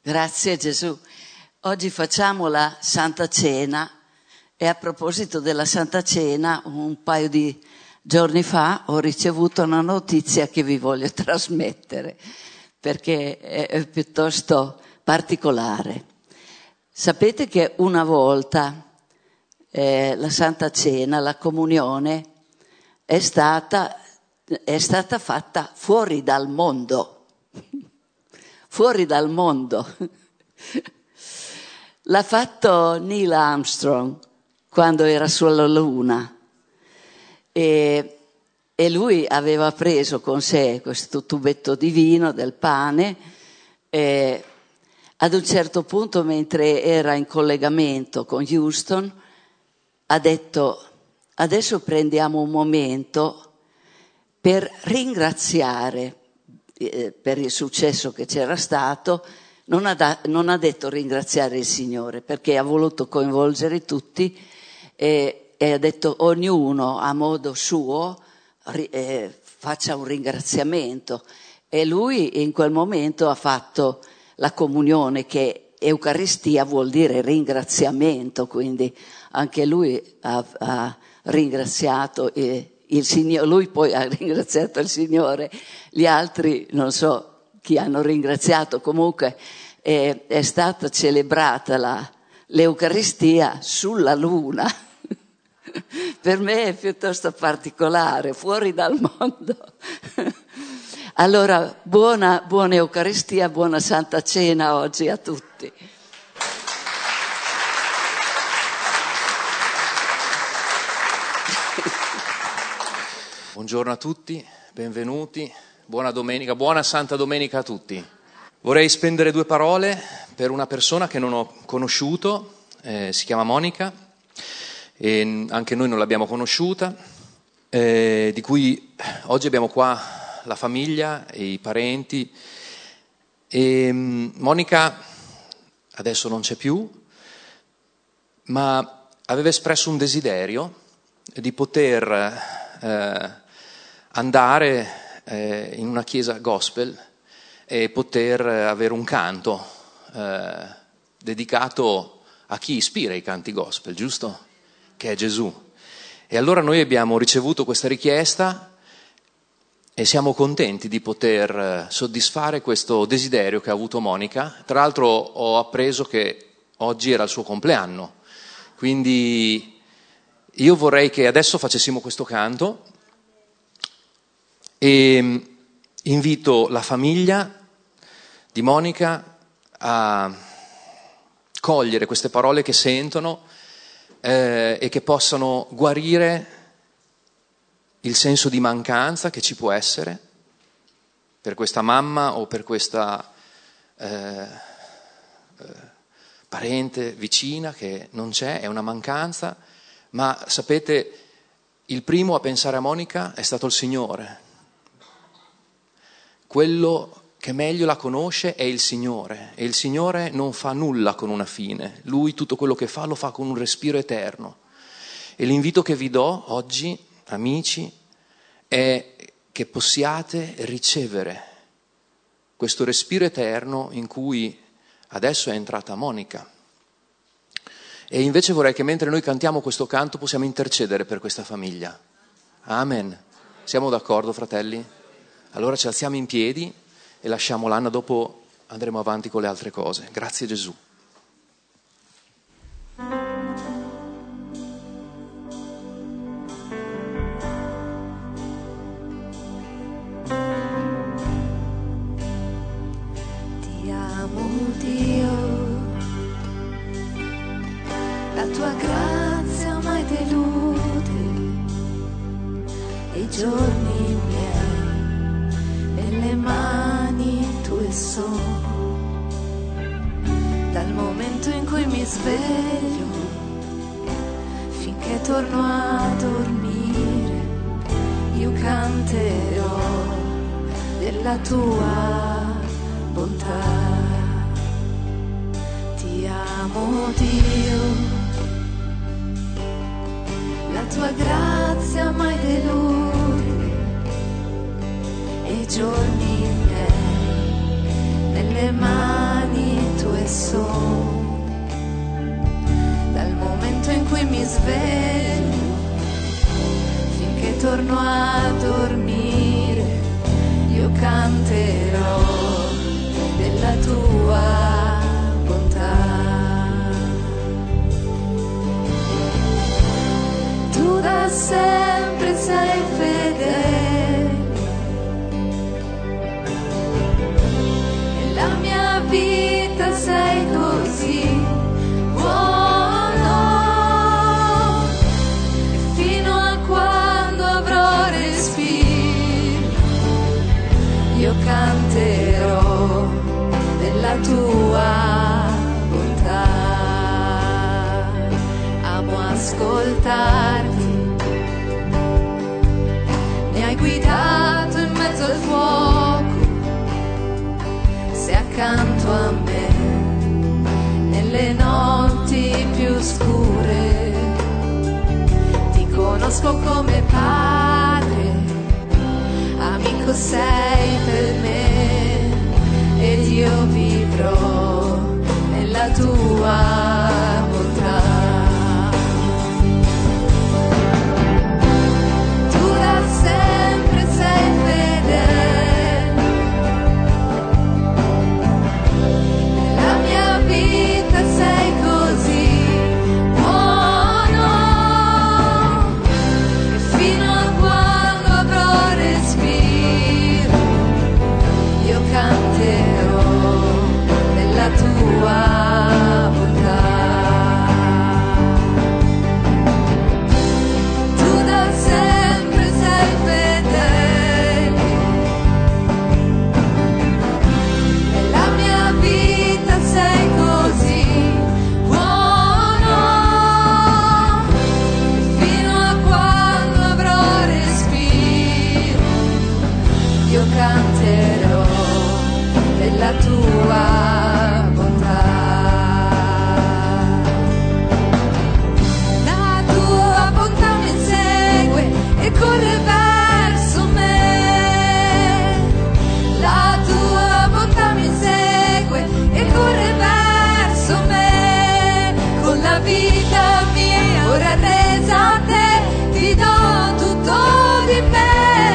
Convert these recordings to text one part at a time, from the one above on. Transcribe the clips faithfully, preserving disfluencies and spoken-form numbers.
Grazie Gesù. Oggi facciamo la Santa Cena e a proposito della Santa Cena, un paio di giorni fa ho ricevuto una notizia che vi voglio trasmettere perché è, è piuttosto particolare. Sapete che una volta eh, la Santa Cena, la comunione, è stata, è stata fatta fuori dal mondo. Fuori dal mondo. L'ha fatto Neil Armstrong quando era sulla Luna e, e lui aveva preso con sé questo tubetto di vino, del pane, e ad un certo punto, mentre era in collegamento con Houston, ha detto: adesso prendiamo un momento per ringraziare eh, per il successo che c'era stato. Non ha, da, non ha detto ringraziare il Signore, perché ha voluto coinvolgere tutti e, e ha detto ognuno a modo suo ri, eh, faccia un ringraziamento. E lui in quel momento ha fatto la comunione, che Eucaristia vuol dire ringraziamento, quindi anche lui ha, ha ringraziato eh, il Signore, lui poi ha ringraziato il Signore, gli altri non so chi hanno ringraziato, comunque eh, è stata celebrata la, l'Eucaristia sulla Luna. Per me è piuttosto particolare, fuori dal mondo. Allora, buona, buona Eucaristia, buona Santa Cena oggi a tutti. Buongiorno a tutti, benvenuti. Buona domenica, buona Santa Domenica a tutti. Vorrei spendere due parole per una persona che non ho conosciuto, eh, si chiama Monica, e anche noi non l'abbiamo conosciuta, eh, di cui oggi abbiamo qua la famiglia e i parenti. E Monica adesso non c'è più, ma aveva espresso un desiderio di poter eh, andare in una chiesa gospel e poter avere un canto eh, dedicato a chi ispira i canti gospel, giusto? Che è Gesù. E allora noi abbiamo ricevuto questa richiesta e siamo contenti di poter soddisfare questo desiderio che ha avuto Monica. Tra l'altro ho appreso che oggi era il suo compleanno, quindi io vorrei che adesso facessimo questo canto. E invito la famiglia di Monica a cogliere queste parole che sentono eh, e che possano guarire il senso di mancanza che ci può essere per questa mamma o per questa eh, eh, parente vicina che non c'è, è una mancanza, ma sapete, il primo a pensare a Monica è stato il Signore. Quello che meglio la conosce è il Signore, e il Signore non fa nulla con una fine. Lui tutto quello che fa lo fa con un respiro eterno. E l'invito che vi do oggi, amici, è che possiate ricevere questo respiro eterno in cui adesso è entrata Monica. E invece vorrei che mentre noi cantiamo questo canto possiamo intercedere per questa famiglia. Amen. Siamo d'accordo, fratelli? Allora ci alziamo in piedi e lasciamo l'Anna, dopo andremo avanti con le altre cose. Grazie Gesù. Ti amo Dio, la tua grazia mai delude, e i giorni miei nelle mani tue sono. Dal momento in cui mi sveglio finché torno a dormire, io canterò della tua bontà. Ti amo Dio, la tua grazia mai delude, e i giorni miei nelle mani tue sono, dal momento in cui mi sveglio finché torno a dormire, io canterò della tua bontà. Tu da sempre sei fedele, nella mia vita sei così buono, e fino a quando avrò respiro io canterò della tua bontà. Amo ascoltarti, mi hai guidato in mezzo al fuoco, sei accanto a me nelle notti più scure. Ti conosco come padre, amico sei per me, ed io vivrò nella tua bontà. Tu da sempre sei fedele, nella mia vita sei così buono, e fino a quando avrò respiro io canterò della tua bontà. Tu da sempre sei fedele, nella mia vita sei così buono, fino a quando avrò respiro io canterò della tua bontà. La tua bontà mi insegue e corre verso me, la tua bontà mi insegue e corre verso me, con la vita mia ora resa a te ti do tutto di me.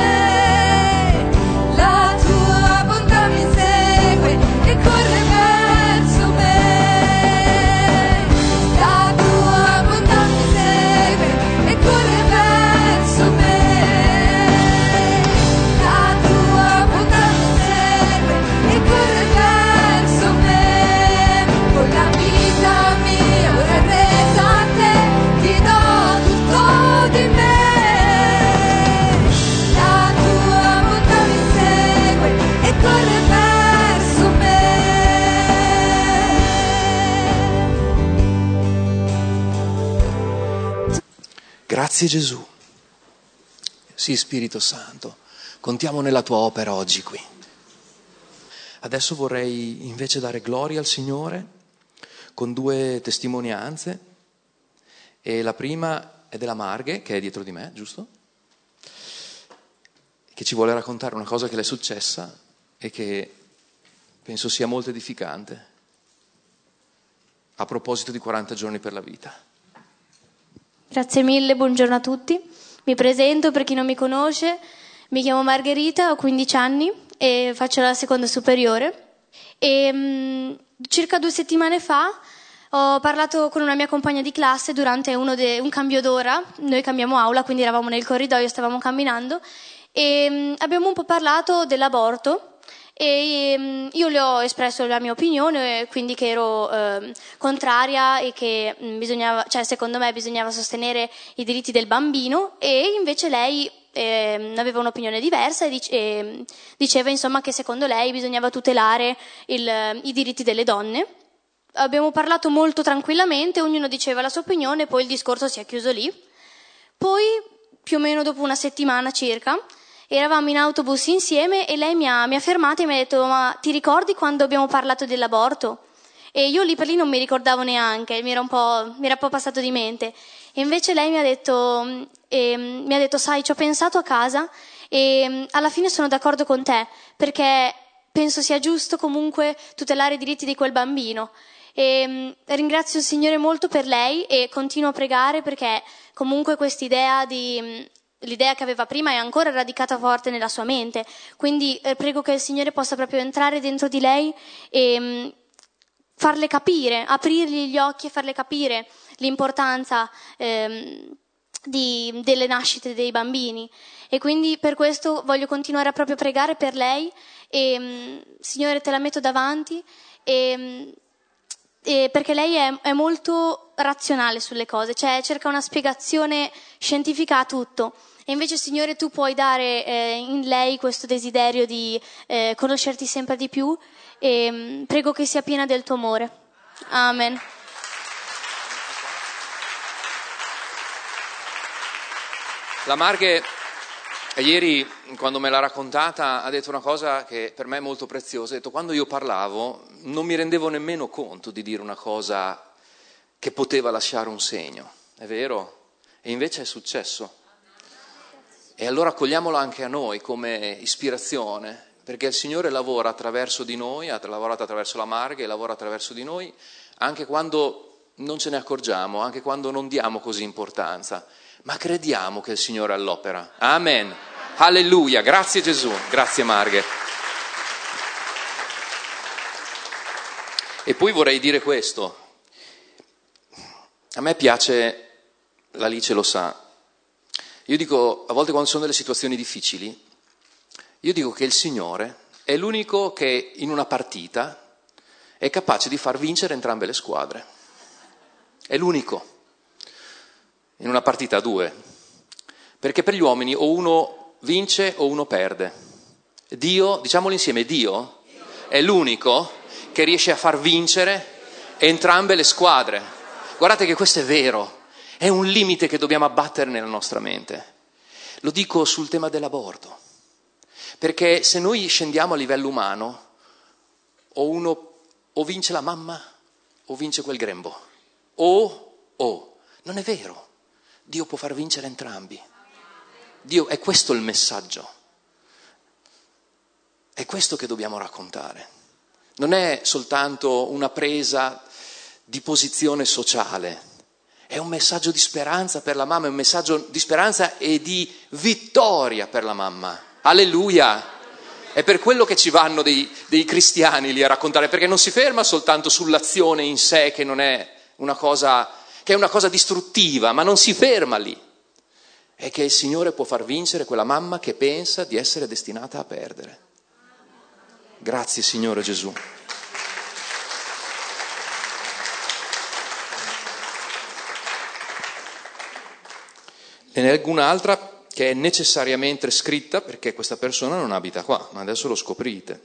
La tua bontà mi insegue e corre verso me, la tua bontà mi insegue e corre verso me, la tua bontà mi insegue e corre verso me, con la vita mia ora resa a te ti do tutto di me. La tua bontà mi insegue e corre verso me. Grazie Gesù. Sì, Spirito Santo, contiamo nella tua opera oggi qui. Adesso vorrei invece dare gloria al Signore con due testimonianze, e la prima è della Marghe, che è dietro di me, giusto? Che ci vuole raccontare una cosa che le è successa e che penso sia molto edificante a proposito di quaranta giorni per la vita. Grazie mille, buongiorno a tutti. Mi presento per chi non mi conosce, mi chiamo Margherita, ho quindici anni e faccio la seconda superiore. E, mh, circa due settimane fa ho parlato con una mia compagna di classe durante uno de, un cambio d'ora. Noi cambiamo aula, quindi eravamo nel corridoio, stavamo camminando e mh, abbiamo un po' parlato dell'aborto. E um, io le ho espresso la mia opinione, quindi che ero uh, contraria e che um, bisognava, cioè secondo me bisognava sostenere i diritti del bambino, e invece lei eh, aveva un'opinione diversa e, dice, e diceva insomma che secondo lei bisognava tutelare il, i diritti delle donne. Abbiamo parlato molto tranquillamente, ognuno diceva la sua opinione, poi il discorso si è chiuso lì. Poi più o meno dopo una settimana circa eravamo in autobus insieme e lei mi ha, mi ha fermato e mi ha detto: ma ti ricordi quando abbiamo parlato dell'aborto? E io lì per lì non mi ricordavo neanche, mi era un po', mi era un po' passato di mente. E invece lei mi ha detto, eh, mi ha detto sai, ci ho pensato a casa e alla fine sono d'accordo con te, perché penso sia giusto comunque tutelare i diritti di quel bambino. E, mh, ringrazio il Signore molto per lei e continuo a pregare perché comunque quest'idea di... Mh, l'idea che aveva prima è ancora radicata forte nella sua mente, quindi eh, prego che il Signore possa proprio entrare dentro di lei e mh, farle capire, aprirgli gli occhi e farle capire l'importanza ehm, di, delle nascite dei bambini. E quindi per questo voglio continuare a proprio pregare per lei e mh, Signore, te la metto davanti e, mh, e perché lei è, è molto razionale sulle cose, cioè cerca una spiegazione scientifica a tutto. E invece, Signore, tu puoi dare eh, in lei questo desiderio di eh, conoscerti sempre di più e mh, prego che sia piena del tuo amore. Amen. La Marghe ieri, quando me l'ha raccontata, ha detto una cosa che per me è molto preziosa. Ha detto: quando io parlavo non mi rendevo nemmeno conto di dire una cosa che poteva lasciare un segno. È vero? E invece è successo. E allora accogliamolo anche a noi come ispirazione, perché il Signore lavora attraverso di noi, ha lavorato attraverso la Marghe e lavora attraverso di noi, anche quando non ce ne accorgiamo, anche quando non diamo così importanza, ma crediamo che il Signore è all'opera. Amen. Alleluia. Grazie Gesù. Grazie Marghe. E poi vorrei dire questo. A me piace, l'Alice lo sa, io dico, a volte quando sono delle situazioni difficili, io dico che il Signore è l'unico che in una partita è capace di far vincere entrambe le squadre. È l'unico. In una partita a due. Perché per gli uomini o uno vince o uno perde. Dio, diciamolo insieme, Dio è l'unico che riesce a far vincere entrambe le squadre. Guardate che questo è vero. È un limite che dobbiamo abbattere nella nostra mente. Lo dico sul tema dell'aborto. Perché se noi scendiamo a livello umano, o uno o vince la mamma o vince quel grembo. O, o. Non è vero. Dio può far vincere entrambi. Dio, è questo il messaggio. È questo che dobbiamo raccontare. Non è soltanto una presa di posizione sociale. È un messaggio di speranza per la mamma, è un messaggio di speranza e di vittoria per la mamma. Alleluia! È per quello che ci vanno dei, dei cristiani lì a raccontare, perché non si ferma soltanto sull'azione in sé, che non è una cosa, che è una cosa distruttiva, ma non si ferma lì. È che il Signore può far vincere quella mamma che pensa di essere destinata a perdere. Grazie Signore Gesù. E ne leggo un'altra che è necessariamente scritta perché questa persona non abita qua, ma adesso lo scoprite.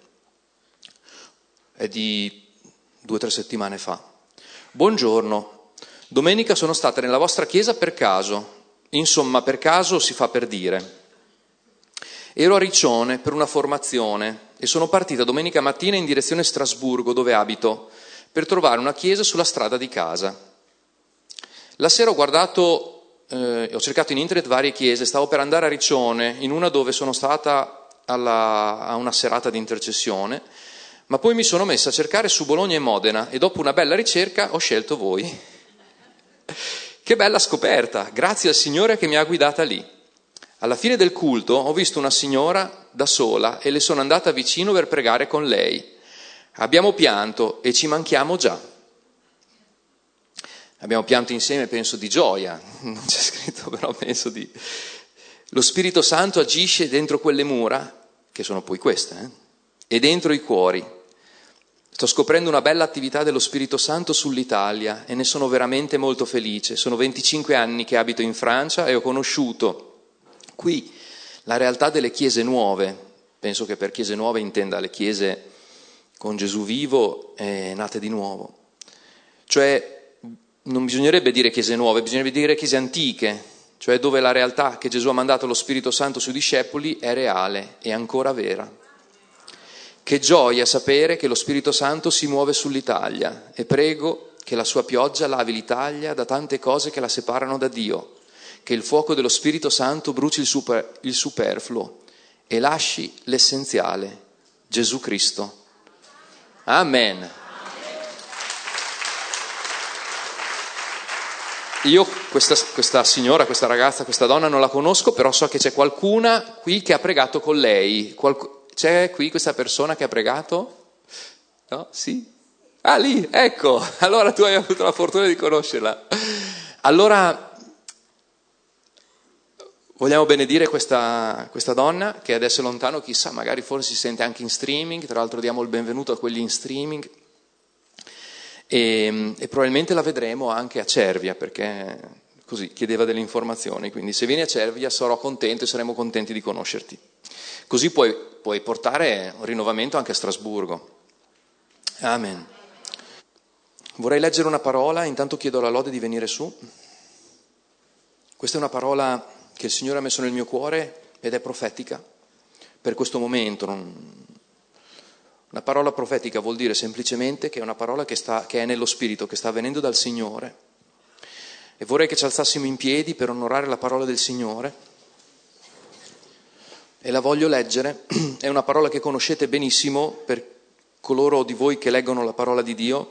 È di due o tre settimane fa. Buongiorno, domenica sono stata nella vostra chiesa per caso, insomma per caso si fa per dire. Ero a Riccione per una formazione e sono partita domenica mattina in direzione Strasburgo, dove abito, per trovare una chiesa sulla strada di casa. La sera ho guardato... Eh, ho cercato in internet varie chiese, stavo per andare a Riccione, in una dove sono stata alla, a una serata di intercessione, ma poi mi sono messa a cercare su Bologna e Modena e dopo una bella ricerca ho scelto voi. Che bella scoperta, grazie al Signore che mi ha guidata lì. Alla fine del culto ho visto una signora da sola e le sono andata vicino per pregare con lei. Abbiamo pianto e ci manchiamo già. Abbiamo pianto insieme, penso, di gioia, non c'è scritto, però penso di... Lo Spirito Santo agisce dentro quelle mura, che sono poi queste, eh? E dentro i cuori. Sto scoprendo una bella attività dello Spirito Santo sull'Italia e ne sono veramente molto felice. Sono venticinque anni che abito in Francia e ho conosciuto qui la realtà delle chiese nuove. Penso che per chiese nuove intenda le chiese con Gesù vivo e nate di nuovo. Cioè, non bisognerebbe dire chiese nuove, bisognerebbe dire chiese antiche, cioè dove la realtà che Gesù ha mandato lo Spirito Santo sui discepoli è reale, è ancora vera. Che gioia sapere che lo Spirito Santo si muove sull'Italia e prego che la sua pioggia lavi l'Italia da tante cose che la separano da Dio, che il fuoco dello Spirito Santo bruci il, super, il superfluo e lasci l'essenziale, Gesù Cristo. Amen. Io questa, questa signora, questa ragazza, questa donna non la conosco, però so che c'è qualcuna qui che ha pregato con lei. Qualc- c'è qui questa persona che ha pregato? No? Sì? Ah, lì, ecco, allora tu hai avuto la fortuna di conoscerla. Allora, vogliamo benedire questa, questa donna che adesso è lontano, chissà, magari forse si sente anche in streaming, tra l'altro diamo il benvenuto a quelli in streaming. E, e probabilmente la vedremo anche a Cervia, perché così chiedeva delle informazioni, quindi se vieni a Cervia sarò contento e saremo contenti di conoscerti. Così puoi, puoi portare un rinnovamento anche a Strasburgo. Amen. Vorrei leggere una parola, intanto chiedo alla Lode di venire su. Questa è una parola che il Signore ha messo nel mio cuore ed è profetica per questo momento. Non... Una parola profetica vuol dire semplicemente che è una parola che, sta, che è nello Spirito, che sta venendo dal Signore. E vorrei che ci alzassimo in piedi per onorare la parola del Signore. E la voglio leggere. È una parola che conoscete benissimo per coloro di voi che leggono la parola di Dio,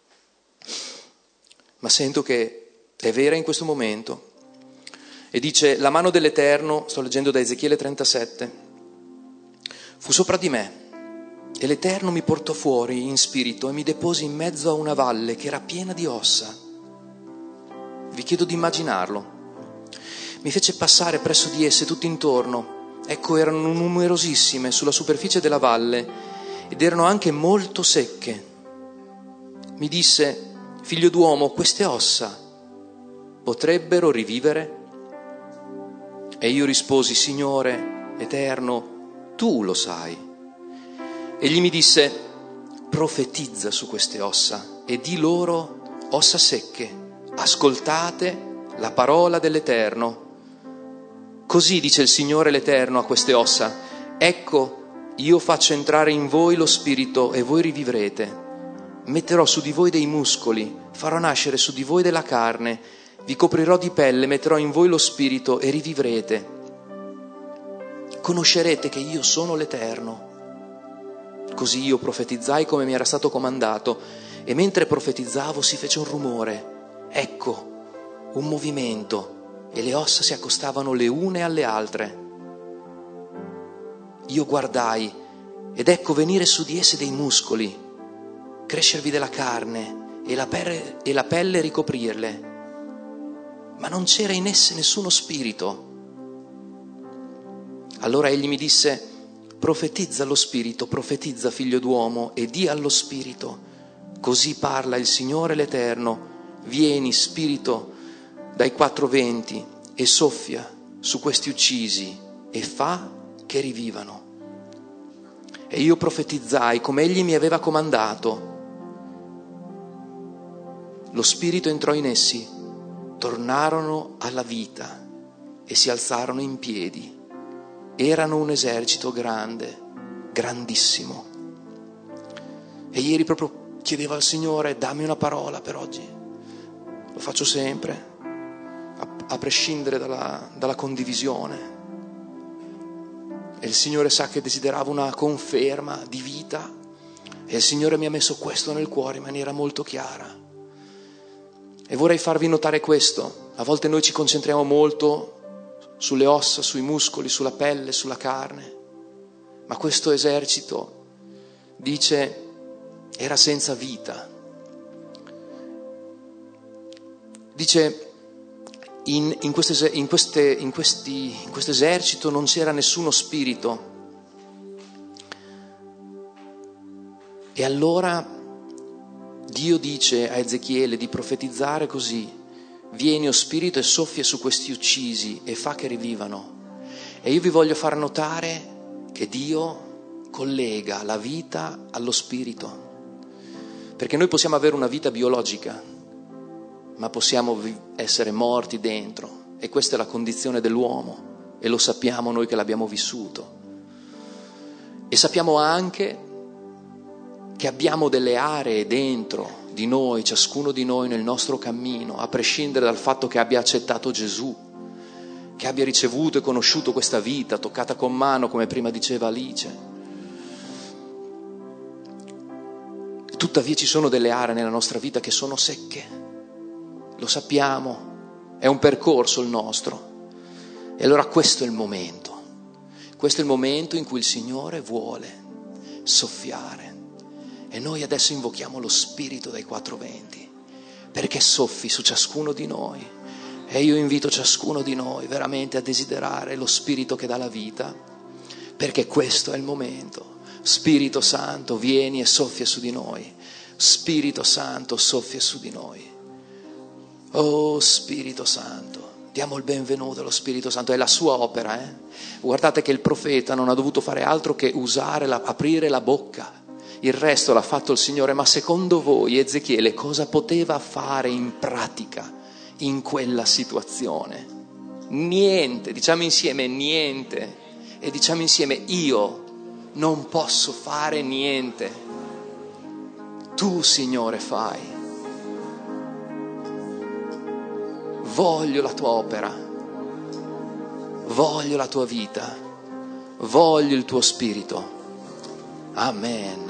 ma sento che è vera in questo momento. E dice: la mano dell'Eterno, sto leggendo da Ezechiele trentasette, fu sopra di me. E l'Eterno mi portò fuori in spirito e mi depose in mezzo a una valle che era piena di ossa. Vi chiedo di immaginarlo. Mi fece passare presso di esse tutto intorno. Ecco, erano numerosissime sulla superficie della valle ed erano anche molto secche. Mi disse: figlio d'uomo, queste ossa potrebbero rivivere? E io risposi: Signore Eterno, tu lo sai. Egli mi disse: profetizza su queste ossa e di loro: ossa secche, ascoltate la parola dell'Eterno. Così dice il Signore l'Eterno a queste ossa: ecco, io faccio entrare in voi lo spirito e voi rivivrete. Metterò su di voi dei muscoli, farò nascere su di voi della carne, vi coprirò di pelle, metterò in voi lo spirito e rivivrete. Conoscerete che io sono l'Eterno. Così io profetizzai come mi era stato comandato, e mentre profetizzavo si fece un rumore, ecco, un movimento, e le ossa si accostavano le une alle altre. Io guardai, ed ecco venire su di esse dei muscoli, crescervi della carne, e la pelle, e la pelle ricoprirle, ma non c'era in esse nessuno spirito. Allora egli mi disse: profetizza allo spirito, profetizza figlio d'uomo, e di allo spirito: così parla il Signore l'Eterno, vieni spirito dai quattro venti e soffia su questi uccisi e fa che rivivano. E io profetizzai come egli mi aveva comandato. Lo spirito entrò in essi, tornarono alla vita e si alzarono in piedi. Erano un esercito grande, grandissimo. E ieri proprio chiedevo al Signore: dammi una parola per oggi. Lo faccio sempre, a, a prescindere dalla, dalla condivisione. E il Signore sa che desideravo una conferma di vita, e il Signore mi ha messo questo nel cuore in maniera molto chiara. E vorrei farvi notare questo: a volte noi ci concentriamo molto sulle ossa, sui muscoli, sulla pelle, sulla carne, ma questo esercito, dice, era senza vita. Dice, in, in, queste, in, queste, in, questi, in questo esercito non c'era nessuno spirito. E allora Dio dice a Ezechiele di profetizzare così: vieni o spirito e soffia su questi uccisi e fa che rivivano. E io vi voglio far notare che Dio collega la vita allo spirito, perché noi possiamo avere una vita biologica, ma possiamo essere morti dentro, e questa è la condizione dell'uomo, e lo sappiamo noi che l'abbiamo vissuto. E sappiamo anche che abbiamo delle aree dentro di noi, ciascuno di noi nel nostro cammino, a prescindere dal fatto che abbia accettato Gesù, che abbia ricevuto e conosciuto questa vita toccata con mano, come prima diceva Alice. Tuttavia ci sono delle aree nella nostra vita che sono secche, lo sappiamo, è un percorso il nostro. E allora questo è il momento, questo è il momento in cui il Signore vuole soffiare. E noi adesso invochiamo lo Spirito dai quattro venti, perché soffi su ciascuno di noi. E io invito ciascuno di noi veramente a desiderare lo Spirito che dà la vita, perché questo è il momento. Spirito Santo, vieni e soffia su di noi. Spirito Santo, soffia su di noi. Oh Spirito Santo, diamo il benvenuto allo Spirito Santo, è la sua opera. Eh? Guardate che il profeta non ha dovuto fare altro che usare, la, aprire la bocca. Il resto l'ha fatto il Signore. Ma secondo voi Ezechiele cosa poteva fare in pratica in quella situazione? Niente, diciamo insieme niente. E diciamo insieme: io non posso fare niente, tu Signore fai. Voglio la tua opera, voglio la tua vita, voglio il tuo Spirito. Amen.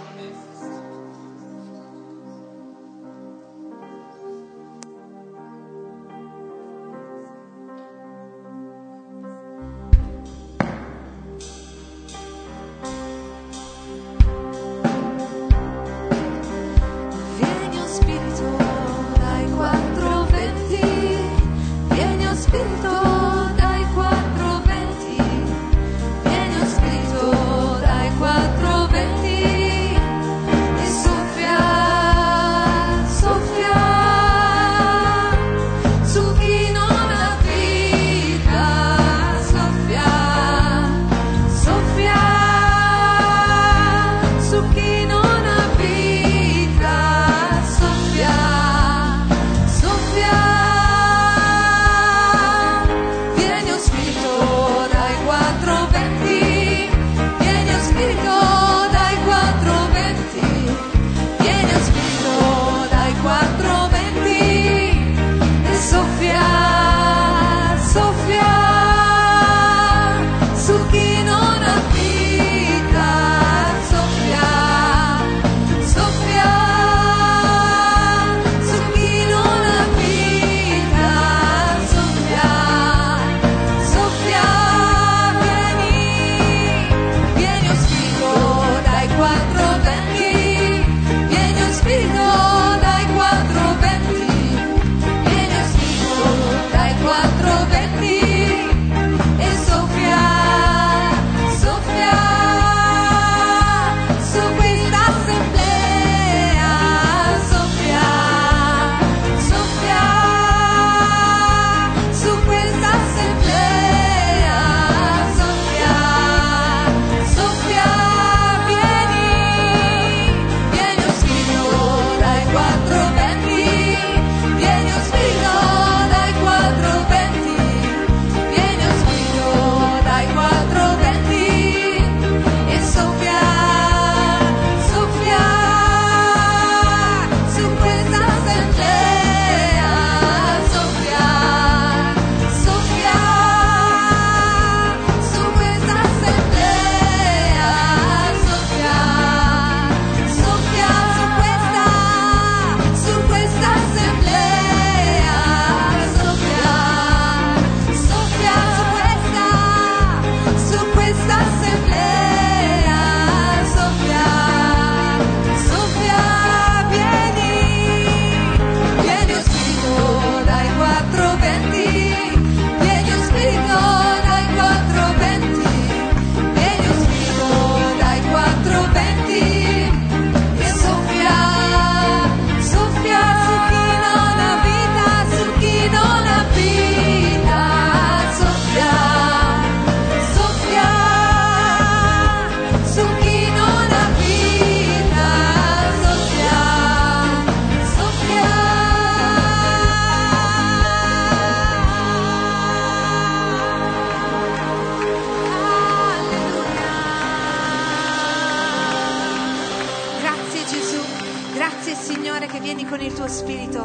con il tuo spirito.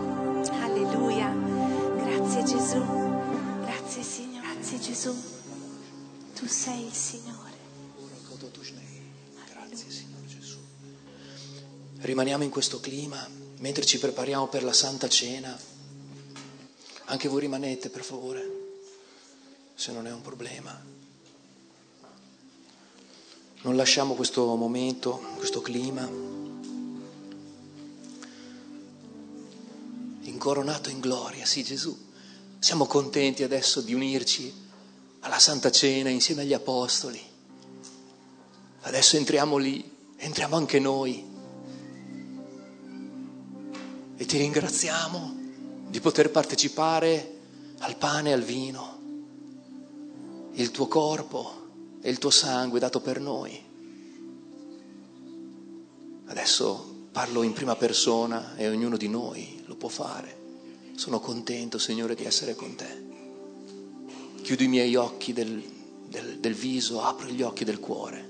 Alleluia. Grazie Gesù. Grazie Signore. Grazie Gesù. Tu sei il Signore. Grazie Signore Gesù. Rimaniamo in questo clima mentre ci prepariamo per la Santa Cena. Anche voi rimanete, per favore, se non è un problema. Non lasciamo questo momento, questo clima. Incoronato in gloria, sì, Gesù. Siamo contenti adesso di unirci alla Santa Cena insieme agli Apostoli. Adesso entriamo lì, entriamo anche noi. E ti ringraziamo di poter partecipare al pane e al vino, il tuo corpo e il tuo sangue dato per noi. Adesso parlo in prima persona e ognuno di noi lo può fare. Sono contento, Signore, di essere con te. Chiudo i miei occhi del, del, del viso, apro gli occhi del cuore.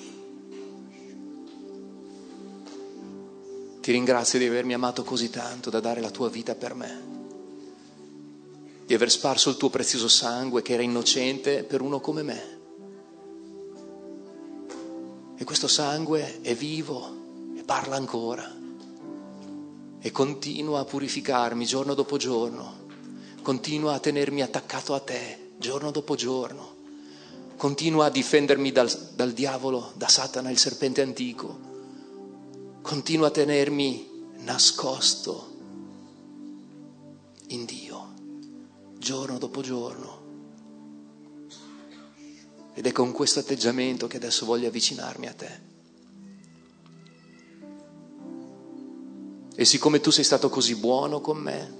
Ti ringrazio di avermi amato così tanto da dare la tua vita per me, di aver sparso il tuo prezioso sangue che era innocente per uno come me. E questo sangue è vivo e parla ancora e continua a purificarmi giorno dopo giorno, continua a tenermi attaccato a te giorno dopo giorno, continua a difendermi dal, dal diavolo, da Satana, il serpente antico. Continua a tenermi nascosto in Dio, giorno dopo giorno. Ed è con questo atteggiamento che adesso voglio avvicinarmi a te. E siccome tu sei stato così buono con me,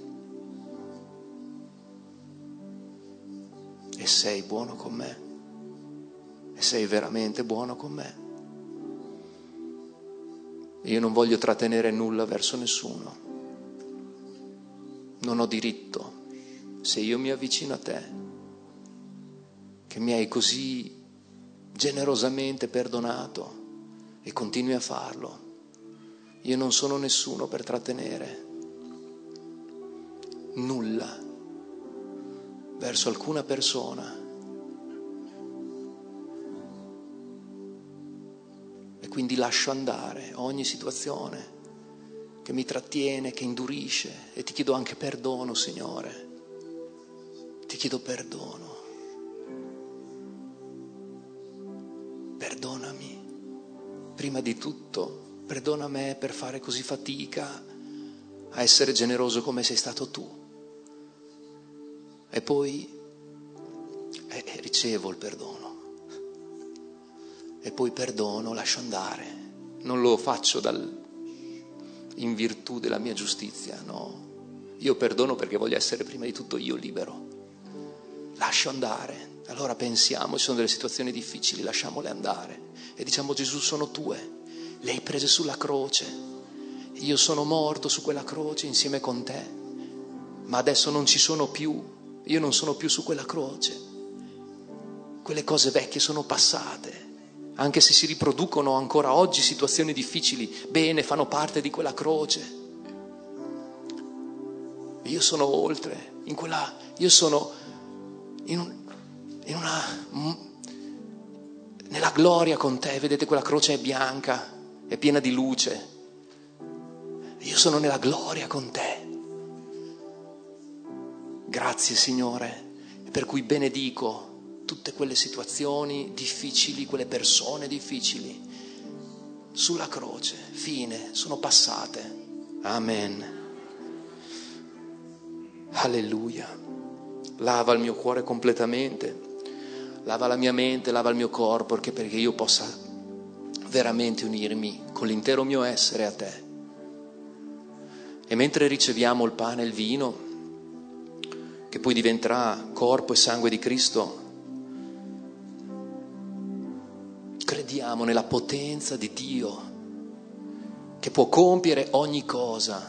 e sei buono con me, e sei veramente buono con me, io non voglio trattenere nulla verso nessuno. Non ho diritto, se io mi avvicino a te, che mi hai così generosamente perdonato e continui a farlo, io non sono nessuno per trattenere nulla verso alcuna persona. Quindi lascio andare ogni situazione che mi trattiene, che indurisce, e ti chiedo anche perdono, Signore. Ti chiedo perdono. Perdonami. Prima di tutto, perdona me per fare così fatica a essere generoso come sei stato tu. E poi eh, ricevo il perdono. E poi perdono, lascio andare. Non lo faccio dal, in virtù della mia giustizia, no. Io perdono perché voglio essere prima di tutto io libero. Lascio andare. Allora pensiamo, ci sono delle situazioni difficili, lasciamole andare. E diciamo: Gesù, sono tue. Le hai prese sulla croce. Io sono morto su quella croce insieme con te. Ma adesso non ci sono più. Io non sono più su quella croce. Quelle cose vecchie sono passate. Anche se si riproducono ancora oggi situazioni difficili, bene, fanno parte di quella croce. Io sono oltre, in quella, io sono in, un, in una, nella gloria con te. Vedete, quella croce è bianca, è piena di luce. Io sono nella gloria con te. Grazie, Signore, per cui benedico tutte quelle situazioni difficili, quelle persone difficili, sulla croce, fine, sono passate. Amen. Alleluia. Lava il mio cuore completamente, lava la mia mente, lava il mio corpo, perché, perché io possa veramente unirmi con l'intero mio essere a te. E mentre riceviamo il pane e il vino, che poi diventerà corpo e sangue di Cristo, crediamo nella potenza di Dio che può compiere ogni cosa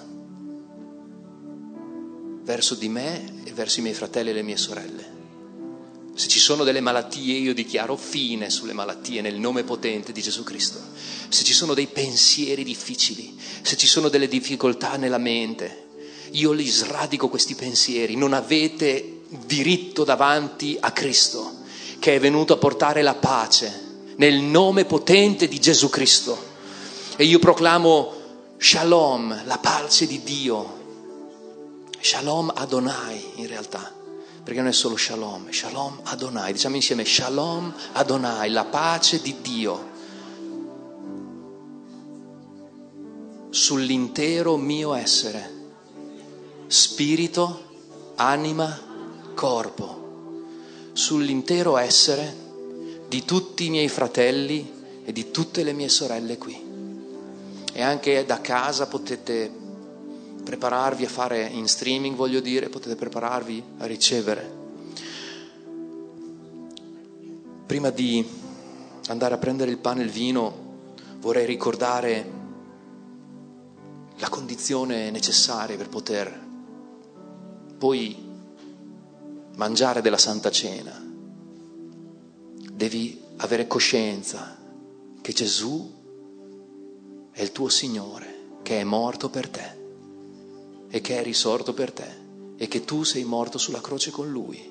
verso di me e verso i miei fratelli e le mie sorelle. Se ci sono delle malattie, io dichiaro fine sulle malattie nel nome potente di Gesù Cristo. Se ci sono dei pensieri difficili, se ci sono delle difficoltà nella mente, io li sradico questi pensieri. Non avete diritto davanti a Cristo, che è venuto a portare la pace, nel nome potente di Gesù Cristo. E io proclamo Shalom, la pace di Dio. Shalom Adonai in realtà, perché non è solo Shalom, Shalom Adonai. Diciamo insieme Shalom Adonai, la pace di Dio sull'intero mio essere, spirito, anima, corpo, sull'intero essere di tutti i miei fratelli e di tutte le mie sorelle qui. E anche da casa potete prepararvi a fare in streaming, voglio dire, potete prepararvi a ricevere. Prima di andare a prendere il pane e il vino, vorrei ricordare la condizione necessaria per poter poi mangiare della Santa Cena. Devi avere coscienza che Gesù è il tuo Signore, che è morto per te e che è risorto per te e che tu sei morto sulla croce con Lui.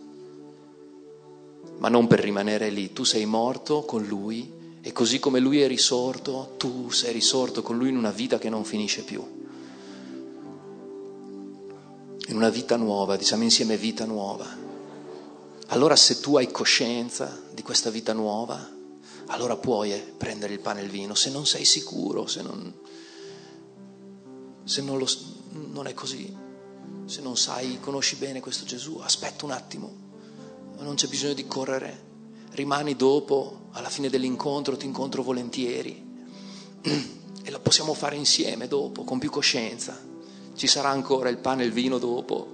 Ma non per rimanere lì, tu sei morto con Lui e così come Lui è risorto, tu sei risorto con Lui in una vita che non finisce più. In una vita nuova, diciamo insieme vita nuova. Allora se tu hai coscienza di questa vita nuova, allora puoi prendere il pane e il vino. Se non sei sicuro, se non, se non, lo, non è così, se non sai, conosci bene questo Gesù, aspetta un attimo, non c'è bisogno di correre, rimani dopo, alla fine dell'incontro ti incontro volentieri e lo possiamo fare insieme dopo, con più coscienza. Ci sarà ancora il pane e il vino dopo,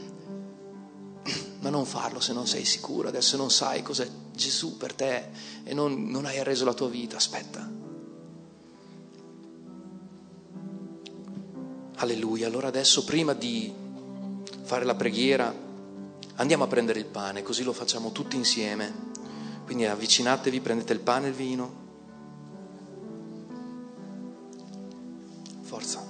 ma non farlo se non sei sicuro, adesso non sai cos'è Gesù per te e non, non hai arreso la tua vita. Aspetta. Alleluia. Allora adesso, prima di fare la preghiera, andiamo a prendere il pane, così lo facciamo tutti insieme. Quindi avvicinatevi, prendete il pane e il vino. Forza.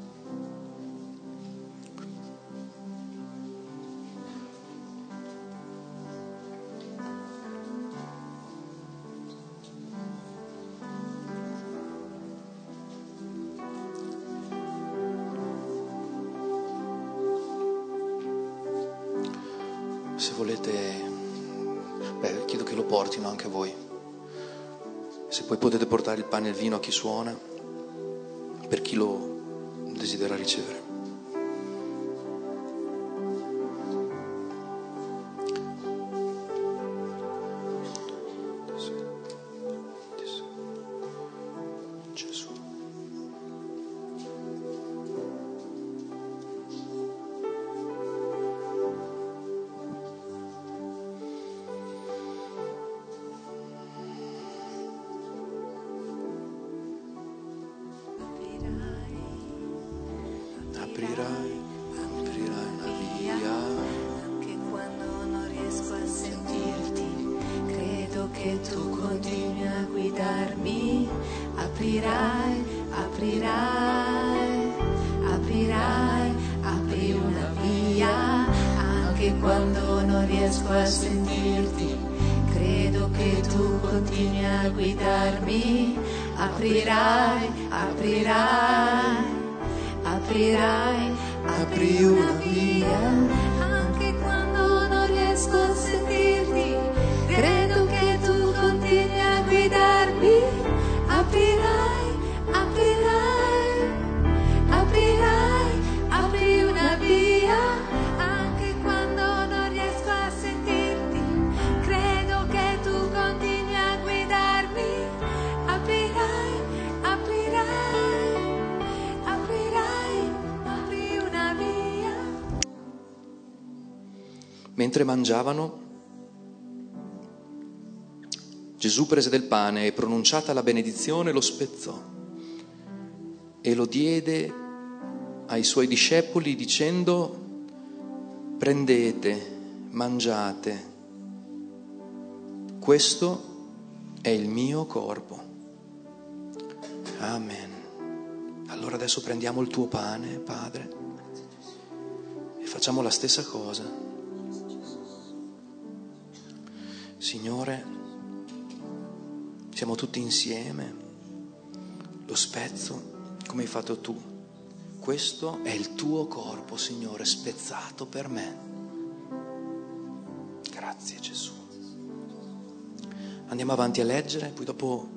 Se volete, beh, chiedo che lo portino anche a voi. Se poi potete portare il pane e il vino a chi suona, per chi lo desidera ricevere. Gesù. Aprirai, aprirai una via, anche quando non riesco a sentirti, credo che tu continui a guidarmi. Aprirai, aprirai, aprirai, apri una via, anche quando non riesco a sentirti, credo che tu continui a guidarmi. Aprirai, aprirai, aprirai, apri una via, anche quando non riesco a sentirti, credo che tu continui a guidarmi. Aprirai, aprirai, aprirai, apri una via, anche quando non riesco a sentirti, credo che tu continui a guidarmi. Aprirai, aprirai, aprirai, apri una via. Mentre mangiavano, Gesù prese del pane e, pronunciata la benedizione, lo spezzò e lo diede ai suoi discepoli dicendo: prendete, mangiate, questo è il mio corpo. Amen. Allora adesso prendiamo il tuo pane, Padre, e facciamo la stessa cosa. Signore, siamo tutti insieme, lo spezzo come hai fatto tu. Questo è il tuo corpo, Signore, spezzato per me. Grazie Gesù. Andiamo avanti a leggere, poi dopo...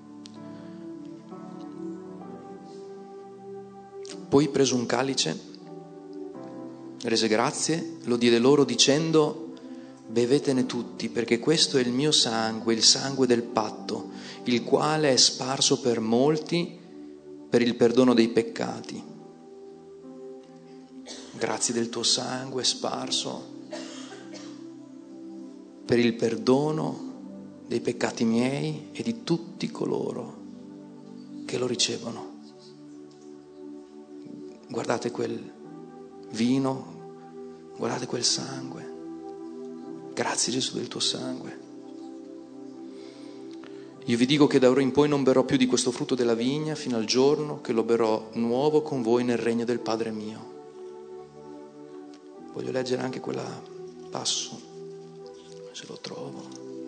Poi preso un calice, rese grazie, lo diede loro dicendo: bevetene tutti, perché questo è il mio sangue, il sangue del patto, il quale è sparso per molti per il perdono dei peccati. Grazie del tuo sangue sparso per il perdono dei peccati miei e di tutti coloro che lo ricevono. Guardate quel vino, guardate quel sangue. Grazie Gesù del tuo sangue. Io vi dico che da ora in poi non berrò più di questo frutto della vigna fino al giorno che lo berrò nuovo con voi nel regno del Padre mio. Voglio leggere anche quella passo, se lo trovo.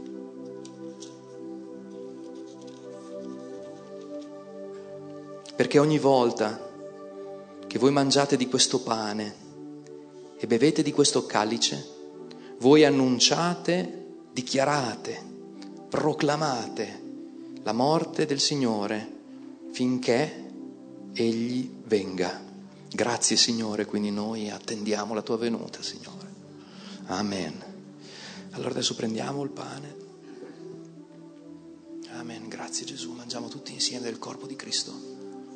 Perché ogni volta che voi mangiate di questo pane e bevete di questo calice, voi annunciate, dichiarate, proclamate la morte del Signore finché Egli venga. Grazie Signore, quindi noi attendiamo la tua venuta, Signore. Amen. Allora adesso prendiamo il pane. Amen. Grazie Gesù. Mangiamo tutti insieme del corpo di Cristo.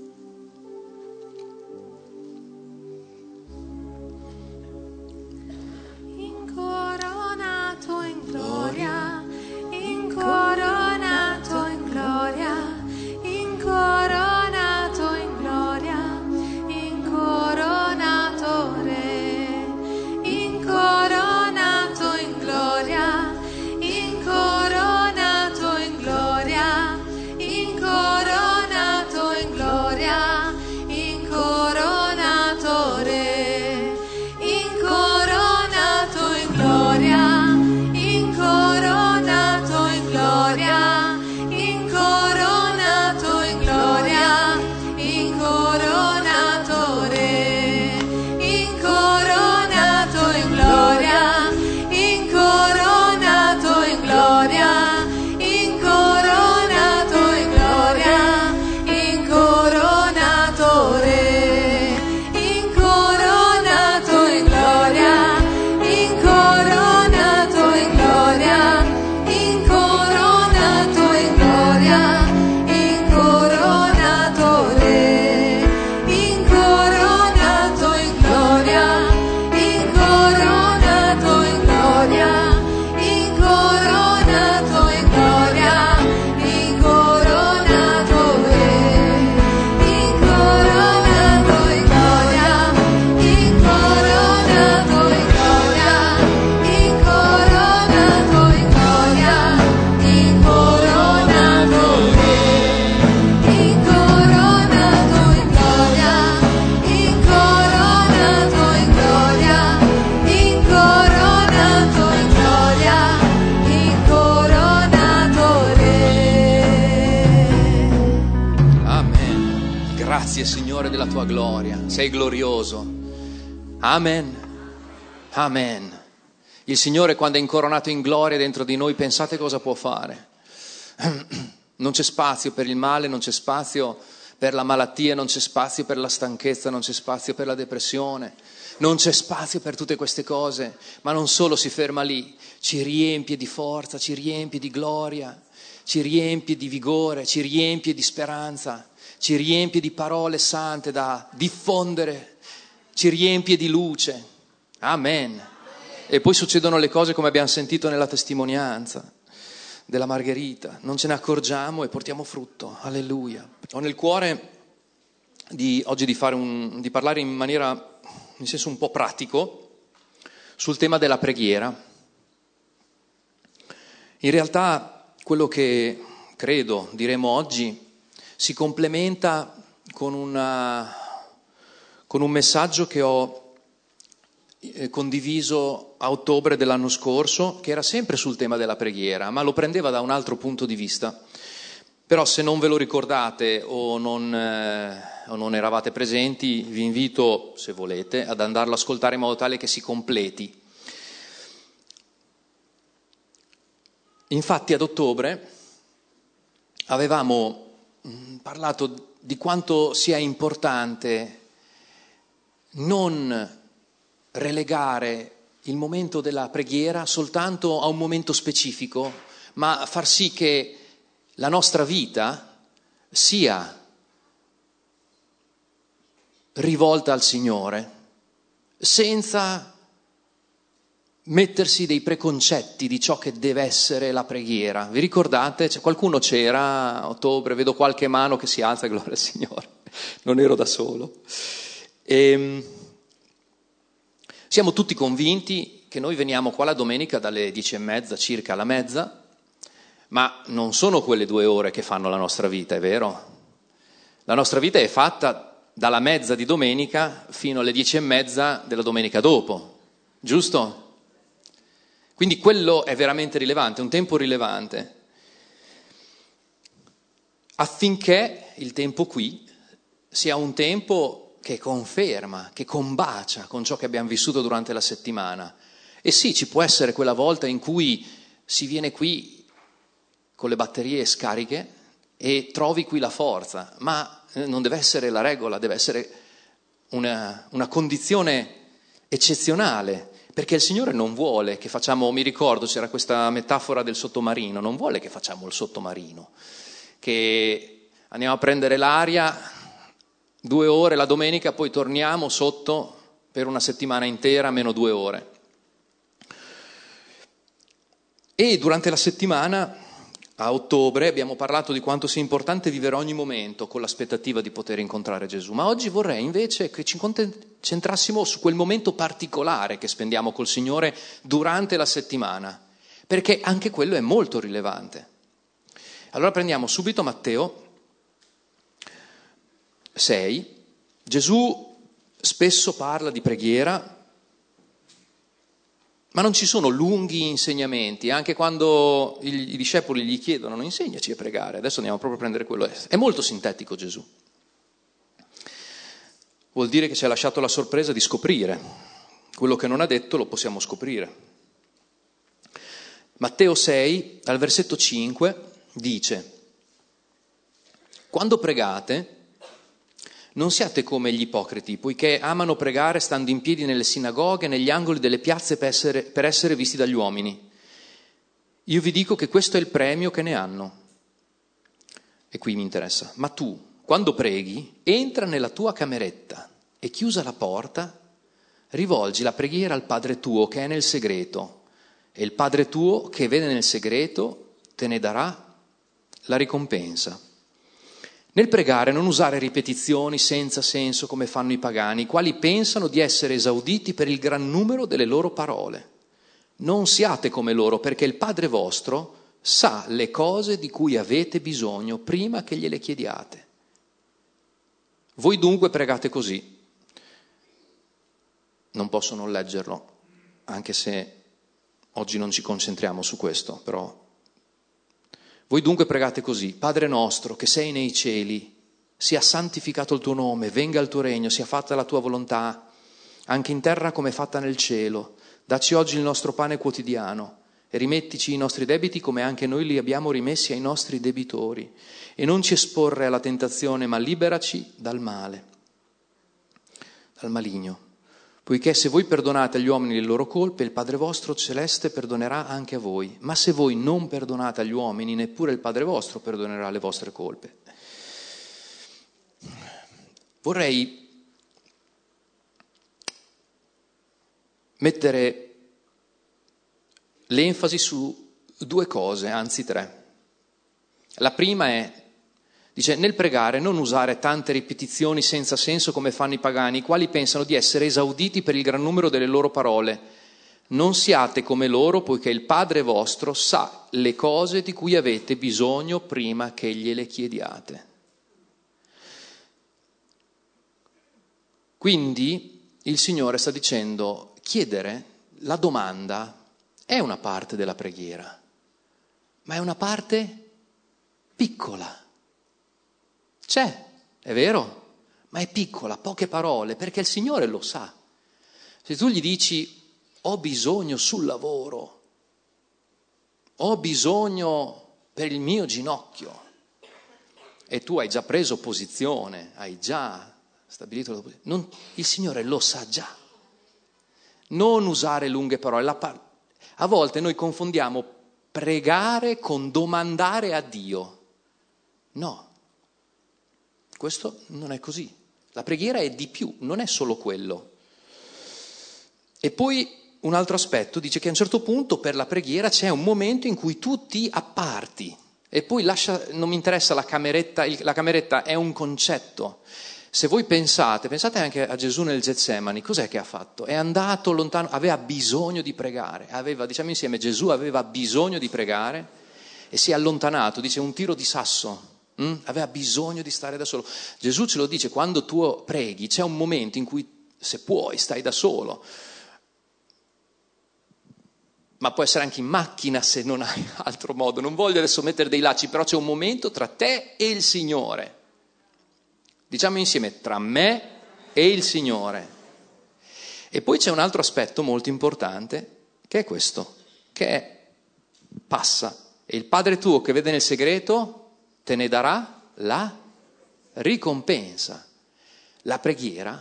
Incoronato in gloria, incoronato in gloria, incoronato in gloria, incoronato Re, incoronato in gloria, incoronato in gloria, incoronato in gloria, incoronato Re, incoronato in gloria, incoronato in gloria, incoronato in gloria, incoronato Re, incoronato in gloria, incoronato in gloria, incoronato in gloria, incoronato Re, incoronato in gloria, incoronato in gloria, incoronato in gloria, incoronato Re, incoronato in gloria, incoronato in gloria, incoronato in gloria, incoronato Re, incoronato in gloria, incoronato in gloria, incoronato in gloria, incoronato Re, incoronato in gloria, incoronato in gloria, incoronato in gloria, incoronato Re. Amen. Grazie Signore della tua gloria. Sei glorioso. Amen. Amen. Il Signore quando è incoronato in gloria dentro di noi, pensate cosa può fare. Non c'è spazio per il male, non c'è spazio per la malattia, non c'è spazio per la stanchezza, non c'è spazio per la depressione, non c'è spazio per tutte queste cose, ma non solo si ferma lì, ci riempie di forza, ci riempie di gloria, ci riempie di vigore, ci riempie di speranza, ci riempie di parole sante da diffondere, ci riempie di luce. Amen. E poi succedono le cose come abbiamo sentito nella testimonianza della Margherita, non ce ne accorgiamo e portiamo frutto. Alleluia. Ho nel cuore di oggi di fare un, di parlare in maniera, in senso un po' pratico, sul tema della preghiera. In realtà quello che credo diremo oggi si complementa con, una, con un messaggio che ho condiviso a ottobre dell'anno scorso, che era sempre sul tema della preghiera, ma lo prendeva da un altro punto di vista. Però se non ve lo ricordate o non, eh, o non eravate presenti, vi invito, se volete, ad andarlo ad ascoltare in modo tale che si completi. Infatti ad ottobre avevamo parlato di quanto sia importante non relegare il momento della preghiera soltanto a un momento specifico, ma far sì che la nostra vita sia rivolta al Signore, senza mettersi dei preconcetti di ciò che deve essere la preghiera. Vi ricordate? C'è qualcuno c'era a ottobre, vedo qualche mano che si alza, gloria al Signore, non ero da solo. E siamo tutti convinti che noi veniamo qua la domenica dalle dieci e mezza circa alla mezza, ma non sono quelle due ore che fanno la nostra vita, è vero? La nostra vita è fatta dalla mezza di domenica fino alle dieci e mezza della domenica dopo, giusto? Quindi quello è veramente rilevante, un tempo rilevante, affinché il tempo qui sia un tempo che conferma, che combacia con ciò che abbiamo vissuto durante la settimana. E sì, ci può essere quella volta in cui si viene qui con le batterie scariche e trovi qui la forza, ma non deve essere la regola, deve essere una, una condizione eccezionale. Perché il Signore non vuole che facciamo, mi ricordo c'era questa metafora del sottomarino, non vuole che facciamo il sottomarino, che andiamo a prendere l'aria due ore la domenica, poi torniamo sotto per una settimana intera, meno due ore. E durante la settimana, a ottobre, abbiamo parlato di quanto sia importante vivere ogni momento con l'aspettativa di poter incontrare Gesù. Ma oggi vorrei invece che ci concentrassimo su quel momento particolare che spendiamo col Signore durante la settimana, perché anche quello è molto rilevante. Allora prendiamo subito Matteo sei. Gesù spesso parla di preghiera, ma non ci sono lunghi insegnamenti, anche quando i, i discepoli gli chiedono, non insegnaci a pregare, adesso andiamo proprio a prendere quello. È molto sintetico Gesù. Vuol dire che ci ha lasciato la sorpresa di scoprire. Quello che non ha detto lo possiamo scoprire. Matteo sei, al versetto cinque, dice: quando pregate, non siate come gli ipocriti, poiché amano pregare stando in piedi nelle sinagoghe, negli angoli delle piazze per essere, per essere visti dagli uomini. Io vi dico che questo è il premio che ne hanno. E qui mi interessa. Ma tu, quando preghi, entra nella tua cameretta e chiusa la porta, rivolgi la preghiera al Padre tuo che è nel segreto, e il Padre tuo che vede nel segreto te ne darà la ricompensa. Nel pregare non usare ripetizioni senza senso come fanno i pagani, i quali pensano di essere esauditi per il gran numero delle loro parole. Non siate come loro, perché il Padre vostro sa le cose di cui avete bisogno prima che gliele chiediate. Voi dunque pregate così. Non posso non leggerlo, anche se oggi non ci concentriamo su questo, però... Voi dunque pregate così: Padre nostro che sei nei cieli, sia santificato il tuo nome, venga il tuo regno, sia fatta la tua volontà, anche in terra come è fatta nel cielo. Dacci oggi il nostro pane quotidiano e rimettici i nostri debiti come anche noi li abbiamo rimessi ai nostri debitori. E non ci esporre alla tentazione, ma liberaci dal male, dal maligno. Poiché se voi perdonate agli uomini le loro colpe, il Padre vostro celeste perdonerà anche a voi. Ma se voi non perdonate agli uomini, neppure il Padre vostro perdonerà le vostre colpe. Vorrei mettere l'enfasi su due cose, anzi tre. La prima è, dice, nel pregare non usare tante ripetizioni senza senso come fanno i pagani, i quali pensano di essere esauditi per il gran numero delle loro parole. Non siate come loro, poiché il Padre vostro sa le cose di cui avete bisogno prima che gliele chiediate. Quindi il Signore sta dicendo, chiedere, la domanda è una parte della preghiera, ma è una parte piccola. C'è, è vero, ma è piccola, poche parole, perché il Signore lo sa. Se tu gli dici ho bisogno sul lavoro, ho bisogno per il mio ginocchio, e tu hai già preso posizione, hai già stabilito la posizione, non, il Signore lo sa già. Non usare lunghe parole. La par- a volte noi confondiamo pregare con domandare a Dio. No, questo non è così. La preghiera è di più, non è solo quello. E poi un altro aspetto dice che a un certo punto per la preghiera c'è un momento in cui tu ti apparti e poi lascia, non mi interessa la cameretta, il, la cameretta è un concetto. Se voi pensate, pensate anche a Gesù nel Getsemani, cos'è che ha fatto? È andato lontano, aveva bisogno di pregare, aveva, diciamo insieme, Gesù aveva bisogno di pregare e si è allontanato, dice un tiro di sasso, hm? Aveva bisogno di stare da solo. Gesù ce lo dice, quando tu preghi c'è un momento in cui, se puoi, stai da solo, ma può essere anche in macchina se non hai altro modo, non voglio adesso mettere dei lacci, però c'è un momento tra te e il Signore. Diciamo insieme, tra me e il Signore. E poi c'è un altro aspetto molto importante, che è questo, che è passa. E il Padre tuo che vede nel segreto te ne darà la ricompensa. La preghiera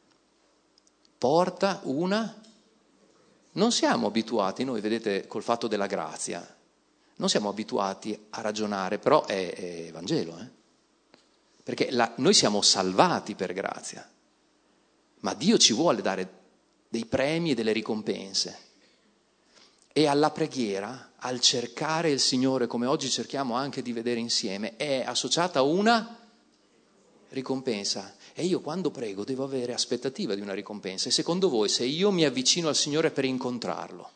porta una... Non siamo abituati, noi vedete col fatto della grazia, non siamo abituati a ragionare, però è, è Vangelo, eh? Perché la, noi siamo salvati per grazia, ma Dio ci vuole dare dei premi e delle ricompense. E alla preghiera, al cercare il Signore, come oggi cerchiamo anche di vedere insieme, è associata una ricompensa. E io quando prego devo avere aspettativa di una ricompensa. E secondo voi, se io mi avvicino al Signore per incontrarlo,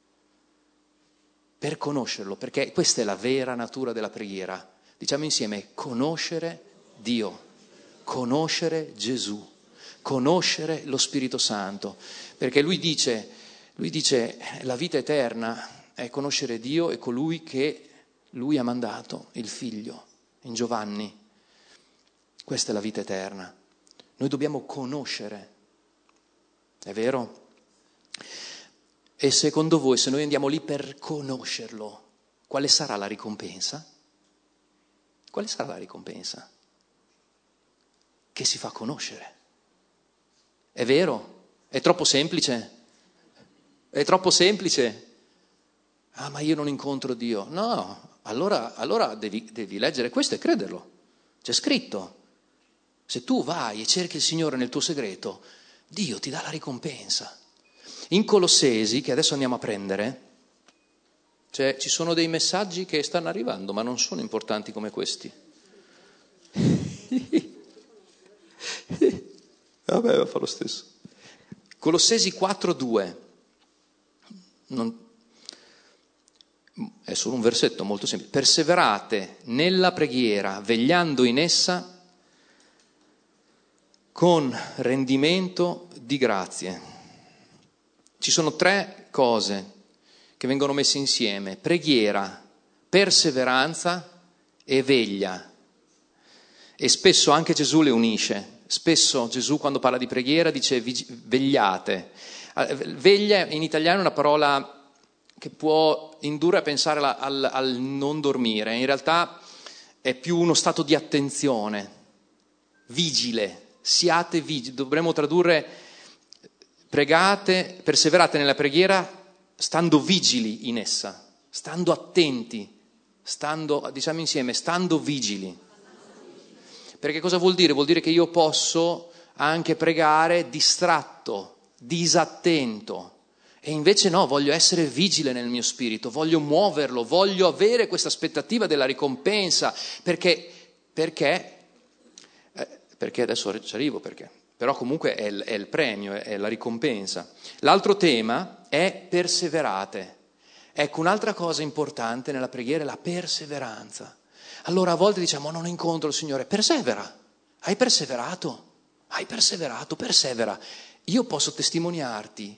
per conoscerlo, perché questa è la vera natura della preghiera, diciamo insieme, conoscere Dio, conoscere Gesù, conoscere lo Spirito Santo, perché lui dice, lui dice la vita eterna è conoscere Dio e colui che lui ha mandato, il Figlio, in Giovanni. Questa è la vita eterna. Noi dobbiamo conoscere, è vero? E secondo voi, se noi andiamo lì per conoscerlo, quale sarà la ricompensa? Quale sarà la ricompensa? Che si fa conoscere. È vero? È troppo semplice? È troppo semplice? Ah, ma io non incontro Dio. No, allora, allora devi, devi leggere questo e crederlo. C'è scritto. Se tu vai e cerchi il Signore nel tuo segreto, Dio ti dà la ricompensa. In Colossesi, che adesso andiamo a prendere, cioè, ci sono dei messaggi che stanno arrivando, ma non sono importanti come questi. Vabbè, fa lo stesso. Colossesi quattro due. Non... È solo un versetto molto semplice. Perseverate nella preghiera, vegliando in essa con rendimento di grazie. Ci sono tre cose che vengono messe insieme: preghiera, perseveranza e veglia. E spesso anche Gesù le unisce. Spesso Gesù, quando parla di preghiera, dice vegliate. Veglia in italiano è una parola che può indurre a pensare al, al non dormire. In realtà è più uno stato di attenzione, vigile. Siate vigili, dovremmo tradurre pregate, perseverate nella preghiera stando vigili in essa, stando attenti, stando, diciamo insieme, stando vigili. Perché cosa vuol dire? Vuol dire che io posso anche pregare distratto, disattento. E invece no, voglio essere vigile nel mio spirito, voglio muoverlo, voglio avere questa aspettativa della ricompensa, perché, perché, eh, perché adesso ci arrivo, perché, però comunque è il, è il premio, è, è la ricompensa. L'altro tema è perseverate. Ecco, un'altra cosa importante nella preghiera è la perseveranza. Allora a volte diciamo, non incontro il Signore, persevera, hai perseverato, hai perseverato, persevera. Io posso testimoniarti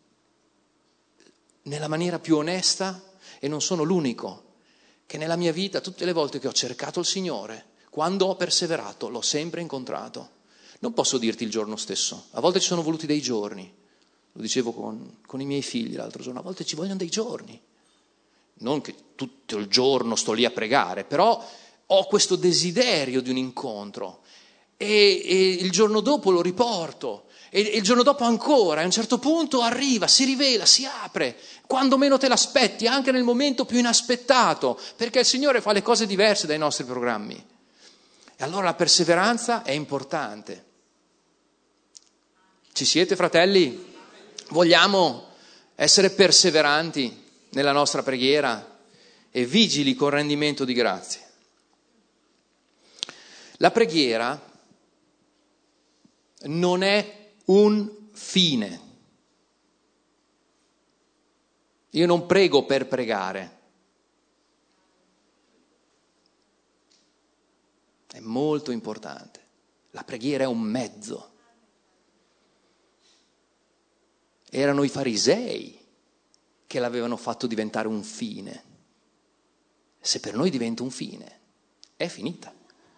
nella maniera più onesta, e non sono l'unico, che nella mia vita tutte le volte che ho cercato il Signore, quando ho perseverato, l'ho sempre incontrato. non posso dirti il giorno stesso, a volte ci sono voluti dei giorni, lo dicevo con, con i miei figli l'altro giorno, a volte ci vogliono dei giorni, non che tutto il giorno sto lì a pregare, però ho questo desiderio di un incontro e, e il giorno dopo lo riporto e, e il giorno dopo ancora, e a un certo punto arriva, si rivela, si apre, quando meno te l'aspetti, anche nel momento più inaspettato, perché il Signore fa le cose diverse dai nostri programmi. E allora la perseveranza è importante. Ci siete, fratelli? Vogliamo essere perseveranti nella nostra preghiera e vigili con rendimento di grazie. La preghiera non è un fine. Io non prego per pregare. È molto importante. La preghiera è un mezzo. Erano i farisei che l'avevano fatto diventare un fine. Se per noi diventa un fine, è finita.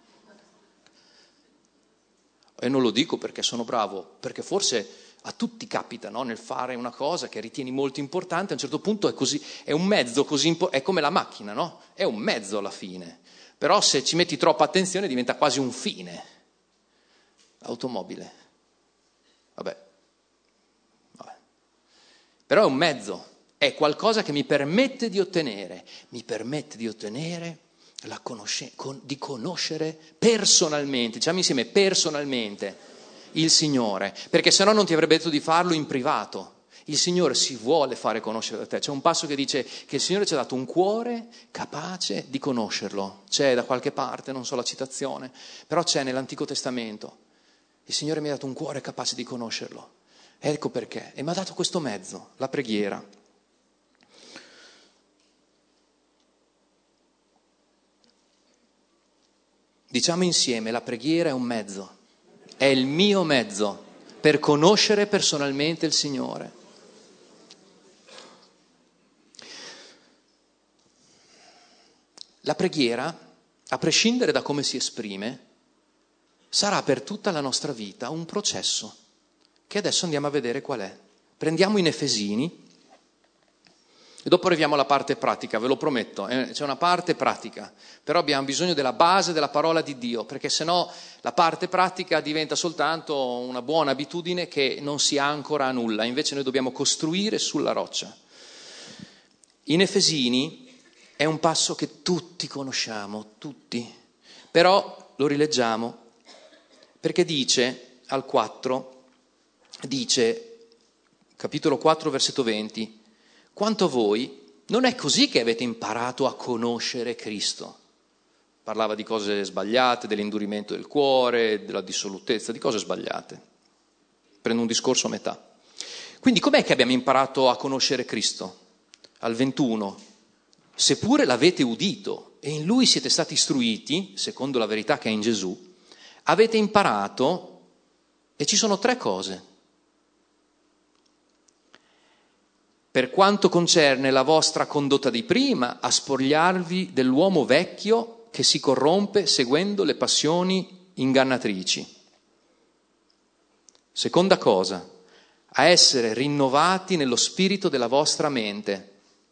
E non lo dico perché sono bravo, perché forse a tutti capita, no? Nel fare una cosa che ritieni molto importante, a un certo punto è così, è un mezzo così importante, è come la macchina, no? È un mezzo alla fine. Però se ci metti troppa attenzione diventa quasi un fine. L'automobile. Vabbè. Vabbè. Però è un mezzo, è qualcosa che mi permette di ottenere, mi permette di ottenere la conosce- con, di conoscere personalmente, diciamo insieme personalmente il Signore, perché se no non ti avrebbe detto di farlo in privato. Il Signore si vuole fare conoscere da te. C'è un passo che dice che il Signore ci ha dato un cuore capace di conoscerlo. C'è da qualche parte, non so la citazione, però c'è nell'Antico Testamento. Il Signore mi ha dato un cuore capace di conoscerlo. Ecco perché. E mi ha dato questo mezzo, la preghiera. Diciamo insieme, la preghiera è un mezzo. È il mio mezzo per conoscere personalmente il Signore. La preghiera, a prescindere da come si esprime, sarà per tutta la nostra vita un processo che adesso andiamo a vedere qual è. Prendiamo in Efesini e dopo arriviamo alla parte pratica, ve lo prometto, eh, c'è una parte pratica, però abbiamo bisogno della base della parola di Dio, perché sennò la parte pratica diventa soltanto una buona abitudine che non si ancora a nulla, invece noi dobbiamo costruire sulla roccia. In Efesini è un passo che tutti conosciamo, tutti, però lo rileggiamo perché dice al quattro, dice, capitolo quattro, versetto venti, quanto a voi non è così che avete imparato a conoscere Cristo. Parlava di cose sbagliate, dell'indurimento del cuore, della dissolutezza, di cose sbagliate. Prendo un discorso a metà. Quindi com'è che abbiamo imparato a conoscere Cristo? Al ventuno. Seppure l'avete udito e in Lui siete stati istruiti, secondo la verità che è in Gesù, avete imparato, e ci sono tre cose. Per quanto concerne la vostra condotta di prima, a spogliarvi dell'uomo vecchio che si corrompe seguendo le passioni ingannatrici. Seconda cosa, a essere rinnovati nello spirito della vostra mente.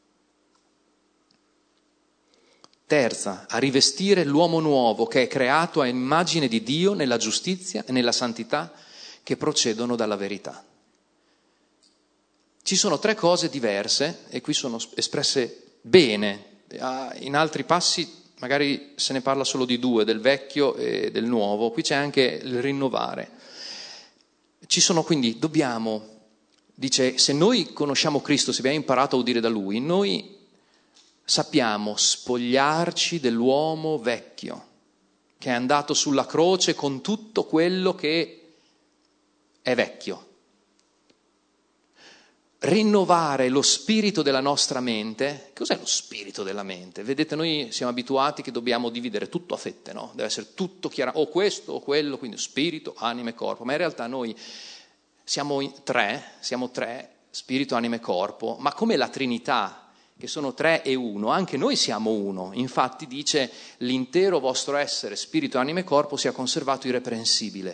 Terza, a rivestire l'uomo nuovo che è creato a immagine di Dio nella giustizia e nella santità che procedono dalla verità. Ci sono tre cose diverse e qui sono espresse bene. In altri passi magari se ne parla solo di due, del vecchio e del nuovo. Qui c'è anche il rinnovare. Ci sono quindi, dobbiamo, dice, se noi conosciamo Cristo, se abbiamo imparato a udire da Lui, noi sappiamo spogliarci dell'uomo vecchio che è andato sulla croce con tutto quello che è vecchio. Rinnovare lo spirito della nostra mente. Cos'è lo spirito della mente? Vedete, noi siamo abituati che dobbiamo dividere tutto a fette, no? Deve essere tutto chiaro, o questo o quello, quindi spirito, anima e corpo. Ma in realtà noi siamo tre, siamo tre, spirito, anima e corpo, ma come la Trinità, che sono tre e uno, anche noi siamo uno. Infatti dice, l'intero vostro essere, spirito, anima e corpo, sia conservato irreprensibile.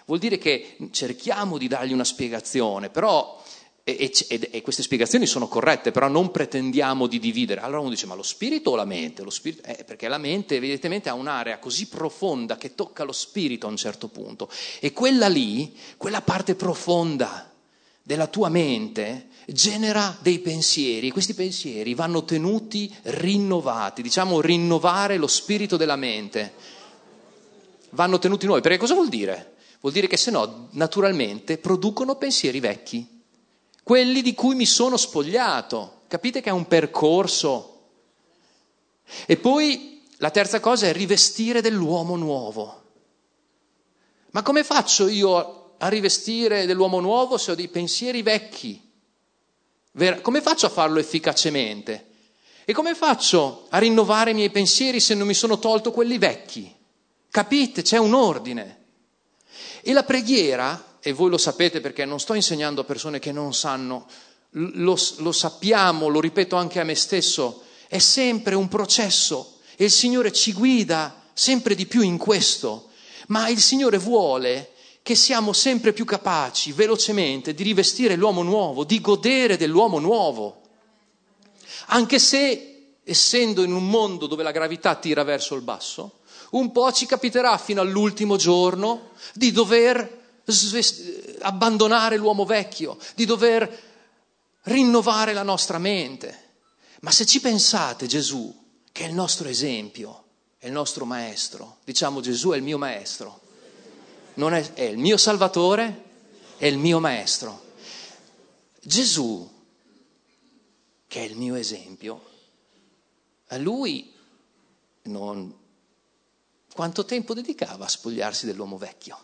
vuol dire che cerchiamo di dargli una spiegazione, però, e, e, e queste spiegazioni sono corrette, però non pretendiamo di dividere. Allora uno dice, ma lo spirito o la mente? Lo spirito, eh, perché la mente evidentemente ha un'area così profonda che tocca lo spirito a un certo punto, e quella lì, quella parte profonda della tua mente genera dei pensieri, e questi pensieri vanno tenuti rinnovati, diciamo rinnovare lo spirito della mente, vanno tenuti nuovi, perché cosa vuol dire? Vuol dire che se no naturalmente producono pensieri vecchi, quelli di cui mi sono spogliato. Capite che è un percorso? E poi la terza cosa è rivestire dell'uomo nuovo. Ma come faccio io a rivestire dell'uomo nuovo se ho dei pensieri vecchi? Come faccio a farlo efficacemente? E come faccio a rinnovare i miei pensieri se non mi sono tolto quelli vecchi? Capite? C'è un ordine. E la preghiera, e voi lo sapete perché non sto insegnando a persone che non sanno, lo, lo sappiamo, lo ripeto anche a me stesso, è sempre un processo e il Signore ci guida sempre di più in questo, ma il Signore vuole che siamo sempre più capaci, velocemente, di rivestire l'uomo nuovo, di godere dell'uomo nuovo. Anche se, essendo in un mondo dove la gravità tira verso il basso, un po' ci capiterà fino all'ultimo giorno di dover svest- abbandonare l'uomo vecchio, di dover rinnovare la nostra mente. Ma se ci pensate, Gesù, che è il nostro esempio, è il nostro maestro, diciamo Gesù è il mio maestro, non è, è il mio Salvatore, è il mio maestro. Gesù, che è il mio esempio, a lui non... quanto tempo dedicava a spogliarsi dell'uomo vecchio?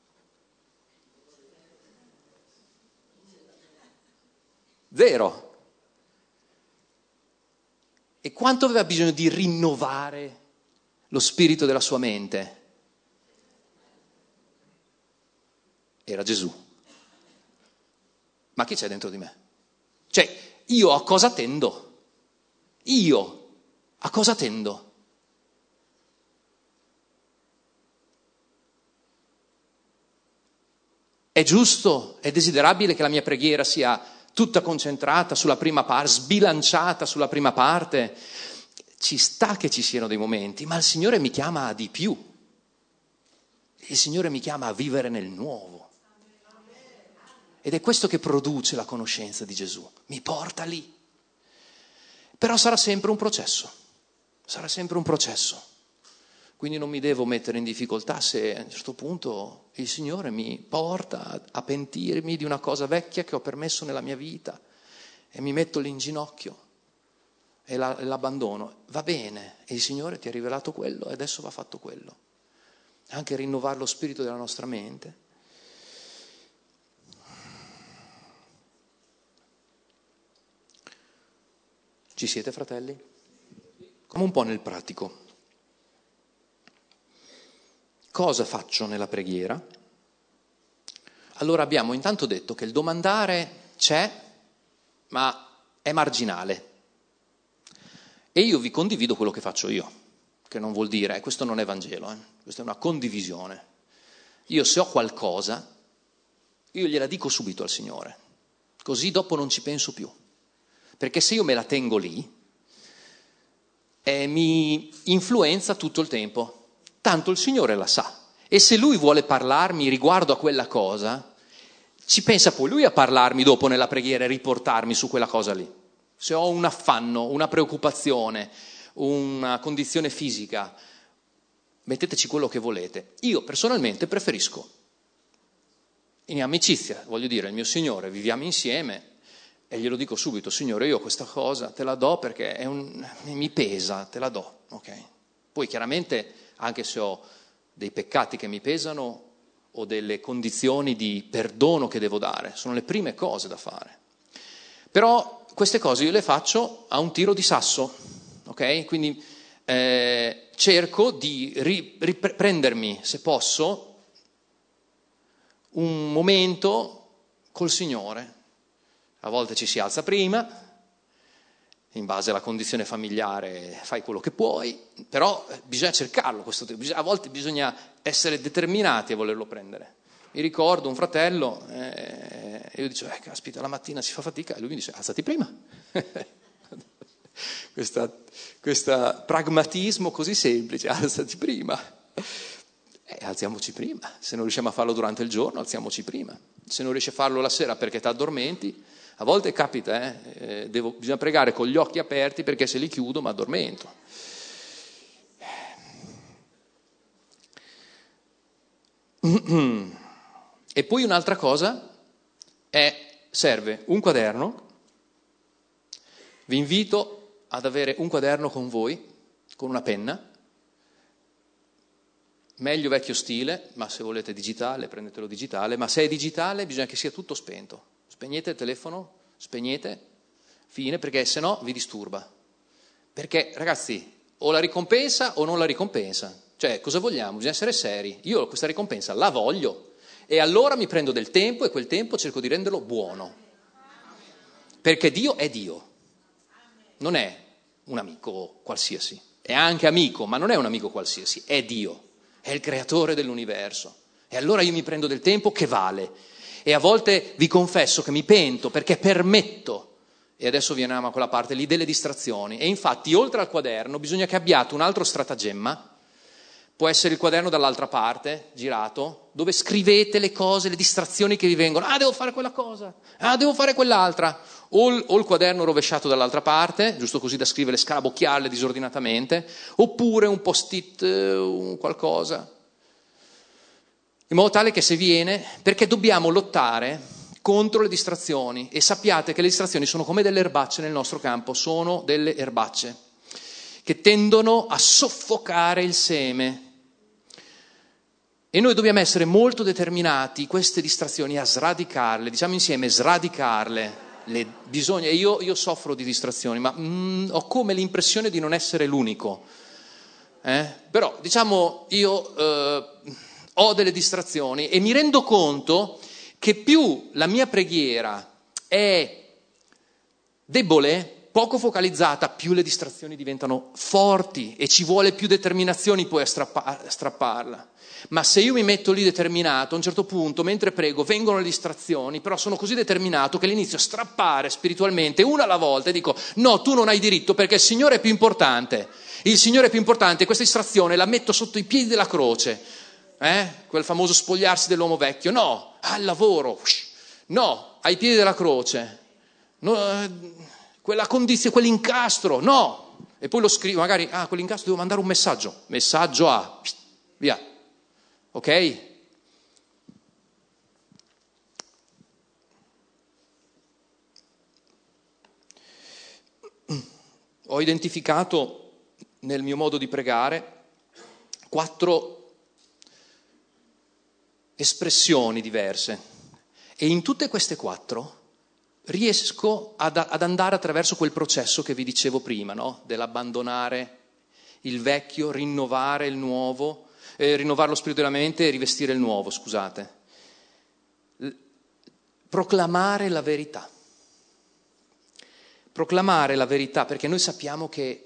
Zero. E quanto aveva bisogno di rinnovare lo spirito della sua mente? Era Gesù. Ma chi c'è dentro di me? Cioè, io a cosa tendo? Io a cosa tendo? È giusto, è desiderabile che la mia preghiera sia tutta concentrata sulla prima parte, sbilanciata sulla prima parte. Ci sta che ci siano dei momenti, ma il Signore mi chiama a di più. Il Signore mi chiama a vivere nel nuovo. Ed è questo che produce la conoscenza di Gesù. Mi porta lì. Però sarà sempre un processo. Sarà sempre un processo. Quindi non mi devo mettere in difficoltà se a un certo punto il Signore mi porta a pentirmi di una cosa vecchia che ho permesso nella mia vita e mi metto lì in ginocchio e la, l'abbandono. Va bene, e il Signore ti ha rivelato quello e adesso va fatto quello. Anche rinnovare lo spirito della nostra mente. Ci siete, fratelli? Come un po' nel pratico. Cosa faccio nella preghiera? Allora abbiamo intanto detto che il domandare c'è, ma è marginale. E io vi condivido quello che faccio io, che non vuol dire, eh, questo non è Vangelo, eh, questa è una condivisione. Io se ho qualcosa, io gliela dico subito al Signore, così dopo non ci penso più. Perché se io me la tengo lì, eh, mi influenza tutto il tempo. Tanto il Signore la sa. E se Lui vuole parlarmi riguardo a quella cosa, ci pensa poi Lui a parlarmi dopo nella preghiera e riportarmi su quella cosa lì. Se ho un affanno, una preoccupazione, una condizione fisica, metteteci quello che volete. Io personalmente preferisco, in amicizia, voglio dire, il mio Signore, viviamo insieme, e glielo dico subito, Signore, io questa cosa te la do perché è un, mi pesa, te la do, ok? Poi chiaramente, anche se ho dei peccati che mi pesano o delle condizioni di perdono che devo dare, sono le prime cose da fare. Però queste cose io le faccio a un tiro di sasso, ok? Quindi eh, cerco di ri, riprendermi, se posso, un momento col Signore. A volte ci si alza prima, in base alla condizione familiare fai quello che puoi, però bisogna cercarlo, questo, a volte bisogna essere determinati a volerlo prendere. mi ricordo un fratello, eh, e io dicevo, eh, caspita, la mattina si fa fatica, e lui mi dice, alzati prima. Questa, questo pragmatismo così semplice, alzati prima. Eh, alziamoci prima. Se non riusciamo a farlo durante il giorno, alziamoci prima. Se non riesci a farlo la sera perché ti addormenti, a volte capita, eh, eh, devo, bisogna pregare con gli occhi aperti perché se li chiudo mi addormento. E poi un'altra cosa è, serve un quaderno. Vi invito ad avere un quaderno con voi, con una penna, meglio vecchio stile, ma se volete digitale prendetelo digitale, ma se è digitale bisogna che sia tutto spento. Spegnete il telefono, spegnete, fine, perché se no vi disturba. Perché ragazzi, o la ricompensa o non la ricompensa. Cioè, cosa vogliamo? Bisogna essere seri. Io questa ricompensa la voglio e allora mi prendo del tempo e quel tempo cerco di renderlo buono. Perché Dio è Dio. Non è un amico qualsiasi. È anche amico, ma non è un amico qualsiasi. È Dio. È il creatore dell'universo. E allora io mi prendo del tempo che vale. E a volte vi confesso che mi pento perché permetto, e adesso viene a quella parte lì, delle distrazioni. E infatti, oltre al quaderno, bisogna che abbiate un altro stratagemma. Può essere il quaderno dall'altra parte, girato, dove scrivete le cose, le distrazioni che vi vengono. Ah, devo fare quella cosa. Ah, devo fare quell'altra. O il, o il quaderno rovesciato dall'altra parte, giusto così da scrivere, scarabocchiarle disordinatamente, oppure un post-it, un qualcosa. In modo tale che se viene, perché dobbiamo lottare contro le distrazioni. E sappiate che le distrazioni sono come delle erbacce nel nostro campo, sono delle erbacce che tendono a soffocare il seme. E noi dobbiamo essere molto determinati, queste distrazioni, a sradicarle, diciamo insieme, sradicarle. Le, bisogna, io, io soffro di distrazioni, ma mm, ho come l'impressione di non essere l'unico. Eh? Però, diciamo, io eh, ho delle distrazioni e mi rendo conto che più la mia preghiera è debole, poco focalizzata, più le distrazioni diventano forti e ci vuole più determinazione poi a, strappa- a strapparla. Ma se io mi metto lì determinato, a un certo punto, mentre prego, vengono le distrazioni, però sono così determinato che l'inizio a strappare spiritualmente una alla volta e dico, no, tu non hai diritto perché il Signore è più importante. Il Signore è più importante, questa distrazione la metto sotto i piedi della croce. Eh? Quel famoso spogliarsi dell'uomo vecchio. No, al lavoro. No, ai piedi della croce. No, eh, quella condizione, quell'incastro, no, e poi lo scrivo, magari, ah, quell'incastro devo mandare un messaggio, messaggio a, via, ok? Ho identificato nel mio modo di pregare quattro espressioni diverse e in tutte queste quattro riesco ad, ad andare attraverso quel processo che vi dicevo prima, no? Dell'abbandonare il vecchio, rinnovare il nuovo, eh, rinnovare lo spirito della mente e rivestire il nuovo, scusate. L- proclamare la verità. Proclamare la verità, perché noi sappiamo che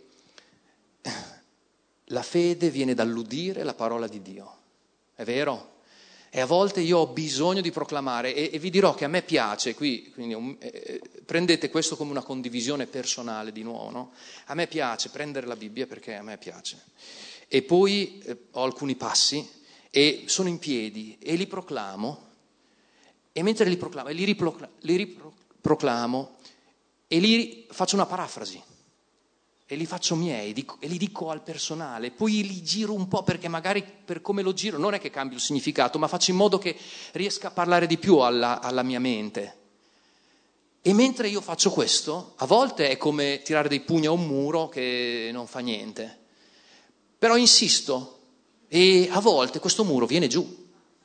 la fede viene dall'udire la parola di Dio. È vero? E a volte io ho bisogno di proclamare e, e vi dirò che a me piace, qui quindi, um, eh, prendete questo come una condivisione personale di nuovo, no? A me piace prendere la Bibbia perché a me piace. E poi eh, ho alcuni passi e sono in piedi e li proclamo e mentre li proclamo e li, riproclamo, li riproclamo e li faccio una parafrasi. E li faccio miei dico, e li dico al personale, poi li giro un po' perché magari per come lo giro non è che cambio il significato, ma faccio in modo che riesca a parlare di più alla, alla mia mente. E mentre io faccio questo, a volte è come tirare dei pugni a un muro che non fa niente, però insisto e a volte questo muro viene giù.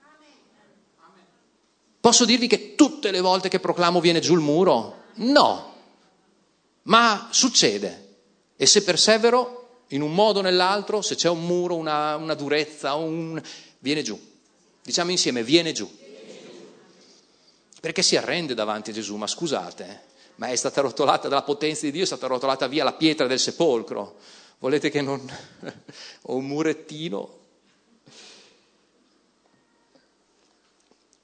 Posso dirvi che tutte le volte che proclamo viene giù il muro? No, ma succede. E se persevero in un modo o nell'altro, se c'è un muro, una, una durezza, un... viene giù. Diciamo insieme, viene giù. Perché si arrende davanti a Gesù, ma scusate, eh, ma è stata rotolata dalla potenza di Dio, è stata rotolata via la pietra del sepolcro. Volete che non... ho un murettino?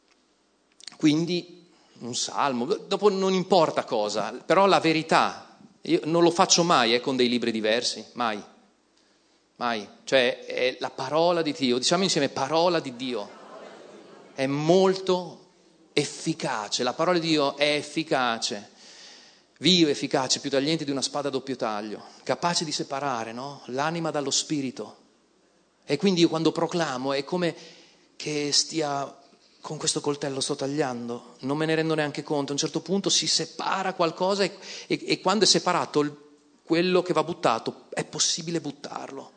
Quindi un salmo, dopo non importa cosa, però la verità, io non lo faccio mai eh, con dei libri diversi, mai, mai, cioè è la parola di Dio, diciamo insieme parola di Dio, è molto efficace, la parola di Dio è efficace, vivo, efficace, più tagliente di una spada a doppio taglio, capace di separare, no? L'anima dallo spirito. E quindi io quando proclamo è come che stia con questo coltello sto tagliando, non me ne rendo neanche conto, a un certo punto si separa qualcosa e, e, e quando è separato il, quello che va buttato è possibile buttarlo.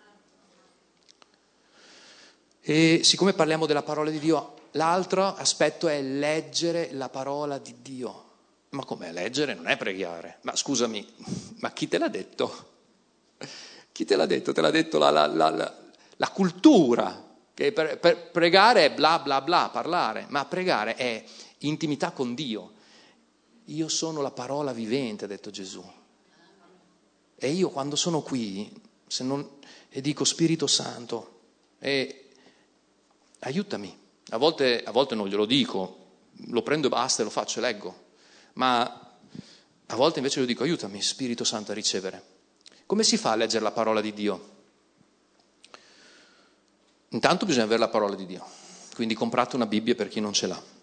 E siccome parliamo della parola di Dio, l'altro aspetto è leggere la parola di Dio. Ma com'è leggere? Non è pregare. Ma scusami, ma chi te l'ha detto? Chi te l'ha detto? Te l'ha detto la, la, la, la, la cultura, che per, per pregare è bla bla bla, parlare, ma pregare è intimità con Dio. Io sono la parola vivente, ha detto Gesù. E io quando sono qui, se non, e dico Spirito Santo, e aiutami. A volte, a volte non glielo dico, lo prendo e basta e lo faccio e leggo. Ma a volte invece lo dico, aiutami Spirito Santo a ricevere. Come si fa a leggere la parola di Dio? Intanto bisogna avere la parola di Dio, quindi comprate una Bibbia per chi non ce l'ha.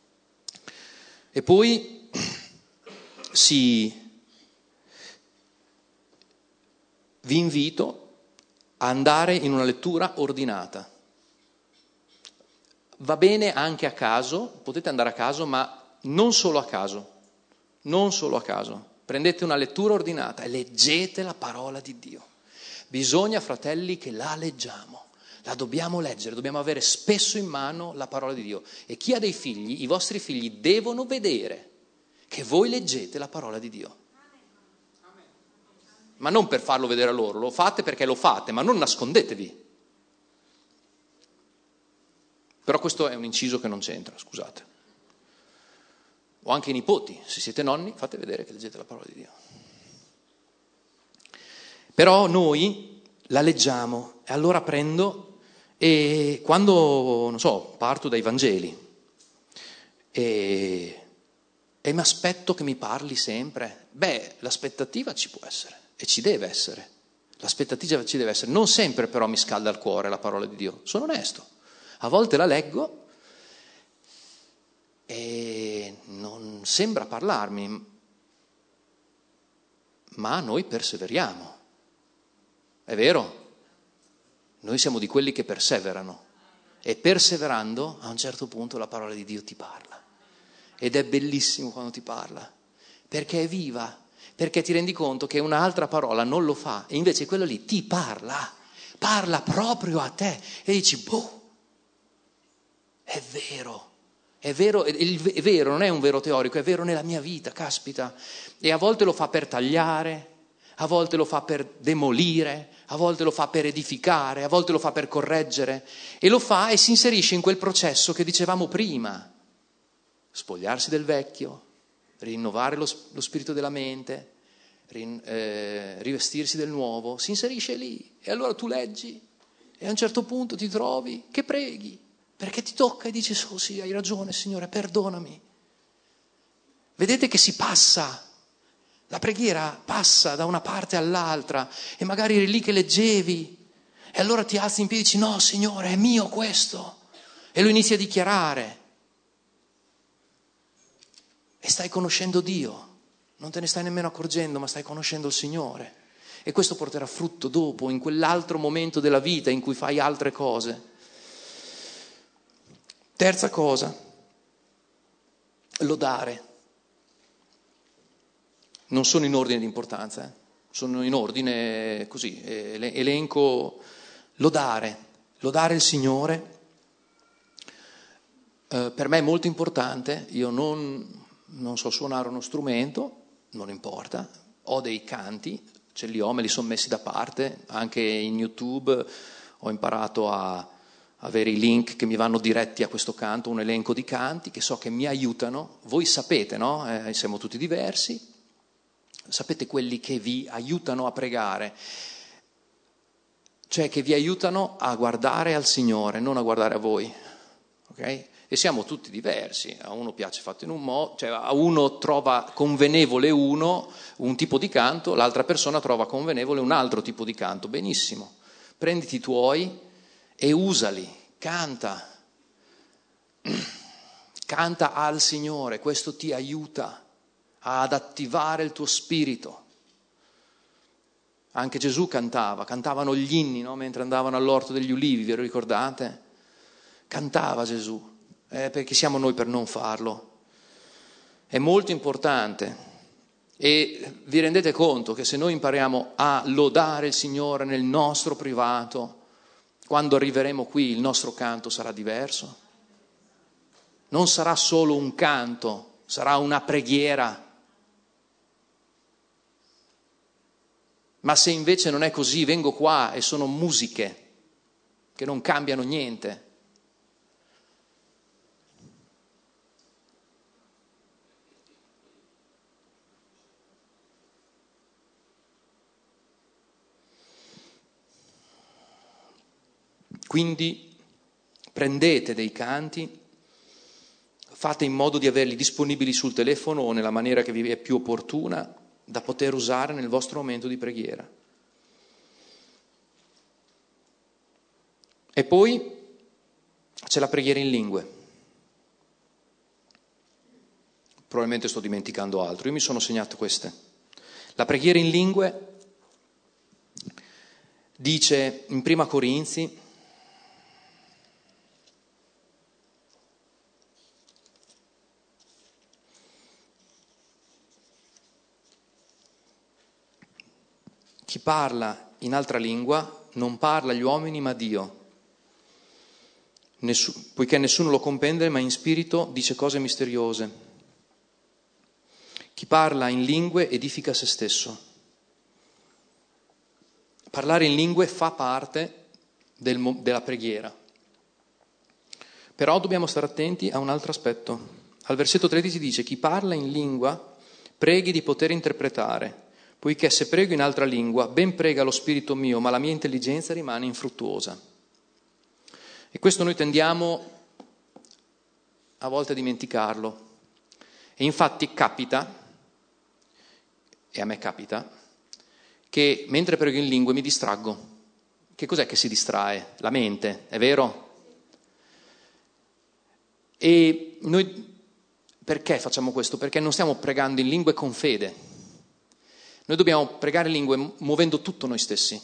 E poi si, vi invito a andare in una lettura ordinata. Va bene anche a caso, potete andare a caso, ma non solo a caso. Non solo a caso, prendete una lettura ordinata e leggete la parola di Dio. Bisogna, fratelli, che la leggiamo, la dobbiamo leggere, dobbiamo avere spesso in mano la parola di Dio. E chi ha dei figli, i vostri figli devono vedere che voi leggete la parola di Dio. Ma non per farlo vedere a loro, lo fate perché lo fate, ma non nascondetevi. Però questo è un inciso che non c'entra, scusate. O anche i nipoti, se siete nonni, fate vedere che leggete la parola di Dio. Però noi la leggiamo e allora prendo e quando, non so, parto dai Vangeli e, e mi aspetto che mi parli sempre, beh, l'aspettativa ci può essere e ci deve essere. L'aspettativa ci deve essere. Non sempre però mi scalda il cuore la parola di Dio, sono onesto. A volte la leggo e non sembra parlarmi, ma noi perseveriamo. È vero? Noi siamo di quelli che perseverano e perseverando a un certo punto la parola di Dio ti parla. Ed è bellissimo quando ti parla, perché è viva, perché ti rendi conto che un'altra parola non lo fa e invece quello lì ti parla, parla proprio a te e dici, boh, è vero. È vero, è vero, non è un vero teorico, è vero nella mia vita, caspita. E a volte lo fa per tagliare, a volte lo fa per demolire, a volte lo fa per edificare, a volte lo fa per correggere. E lo fa e si inserisce in quel processo che dicevamo prima. Spogliarsi del vecchio, rinnovare lo, lo spirito della mente, rin, eh, rivestirsi del nuovo. Si inserisce lì e allora tu leggi e a un certo punto ti trovi che preghi. Perché ti tocca e dici, oh sì, hai ragione Signore, perdonami. Vedete che si passa, la preghiera passa da una parte all'altra e magari eri lì che leggevi e allora ti alzi in piedi e dici, no Signore, è mio questo. E lo inizi a dichiarare. E stai conoscendo Dio, non te ne stai nemmeno accorgendo, ma stai conoscendo il Signore. E questo porterà frutto dopo, in quell'altro momento della vita in cui fai altre cose. Terza cosa, lodare. Non sono in ordine di importanza, eh? Sono in ordine così, elenco lodare, lodare il Signore. Eh, per me è molto importante, io non, non so suonare uno strumento, non importa, ho dei canti, ce li ho, me li sono messi da parte, anche in YouTube ho imparato a avere i link che mi vanno diretti a questo canto, un elenco di canti che so che mi aiutano. Voi sapete, no? Eh, siamo tutti diversi, sapete quelli che vi aiutano a pregare, cioè che vi aiutano a guardare al Signore, non a guardare a voi, ok? E siamo tutti diversi, a uno piace fatto in un modo, cioè a uno trova convenevole uno, un tipo di canto, l'altra persona trova convenevole un altro tipo di canto. Benissimo, prenditi i tuoi e usali, canta, canta al Signore, questo ti aiuta ad attivare il tuo spirito. Anche Gesù cantava, cantavano gli inni, no? Mentre andavano all'Orto degli Ulivi, ve lo ricordate? Cantava Gesù. Eh, perché siamo noi per non farlo? È molto importante e vi rendete conto che se noi impariamo a lodare il Signore nel nostro privato, quando arriveremo qui il nostro canto sarà diverso? Non sarà solo un canto, sarà una preghiera. Ma se invece non è così, vengo qua e sono musiche che non cambiano niente. Quindi prendete dei canti, fate in modo di averli disponibili sul telefono o nella maniera che vi è più opportuna da poter usare nel vostro momento di preghiera. E poi c'è la preghiera in lingue. Probabilmente sto dimenticando altro, io mi sono segnato queste. La preghiera in lingue dice in Prima Corinzi, chi parla in altra lingua non parla agli uomini ma a Dio, Nessu- poiché nessuno lo comprende, ma in spirito dice cose misteriose. Chi parla in lingue edifica se stesso. Parlare in lingue fa parte del mo- della preghiera. Però dobbiamo stare attenti a un altro aspetto. Al versetto tredici dice: chi parla in lingua preghi di poter interpretare, poiché se prego in altra lingua, ben prega lo spirito mio, ma la mia intelligenza rimane infruttuosa. E questo noi tendiamo a volte a dimenticarlo. E infatti capita, e a me capita, che mentre prego in lingue mi distraggo. Che cos'è che si distrae? La mente, è vero? E noi perché facciamo questo? Perché non stiamo pregando in lingue con fede. Noi dobbiamo pregare in lingue muovendo tutto noi stessi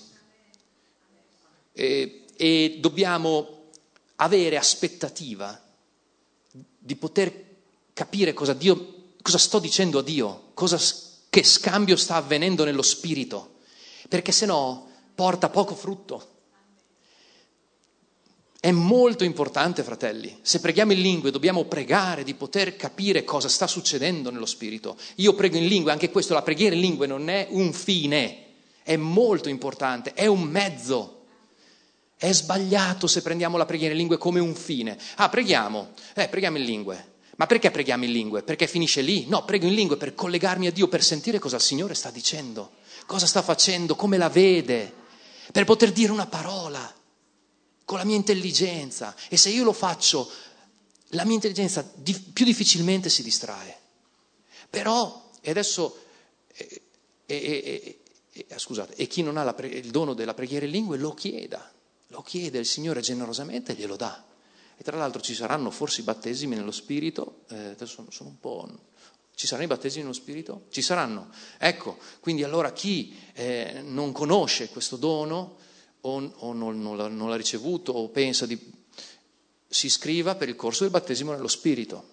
e, e dobbiamo avere aspettativa di poter capire cosa Dio, cosa sto dicendo a Dio, cosa, che scambio sta avvenendo nello spirito, perché se no porta poco frutto. È molto importante, fratelli, se preghiamo in lingue dobbiamo pregare di poter capire cosa sta succedendo nello spirito. Io prego in lingue, anche questo, la preghiera in lingue non è un fine, è molto importante, è un mezzo. È sbagliato se prendiamo la preghiera in lingue come un fine. Ah, preghiamo, eh, preghiamo in lingue. Ma perché preghiamo in lingue? Perché finisce lì? No, prego in lingue per collegarmi a Dio, per sentire cosa il Signore sta dicendo, cosa sta facendo, come la vede, per poter dire una parola con la mia intelligenza. E se io lo faccio, la mia intelligenza di, più difficilmente si distrae. Però, e adesso, e, e, e, e, scusate, e chi non ha la pre, il dono della preghiera in lingue lo chieda, lo chiede il Signore generosamente e glielo dà. E tra l'altro ci saranno forse i battesimi nello Spirito, eh, adesso sono un po'... Ci saranno i battesimi nello Spirito? Ci saranno. Ecco, quindi allora chi eh, non conosce questo dono o, o non, non, l'ha, non l'ha ricevuto o pensa di... si iscriva per il corso del battesimo nello Spirito.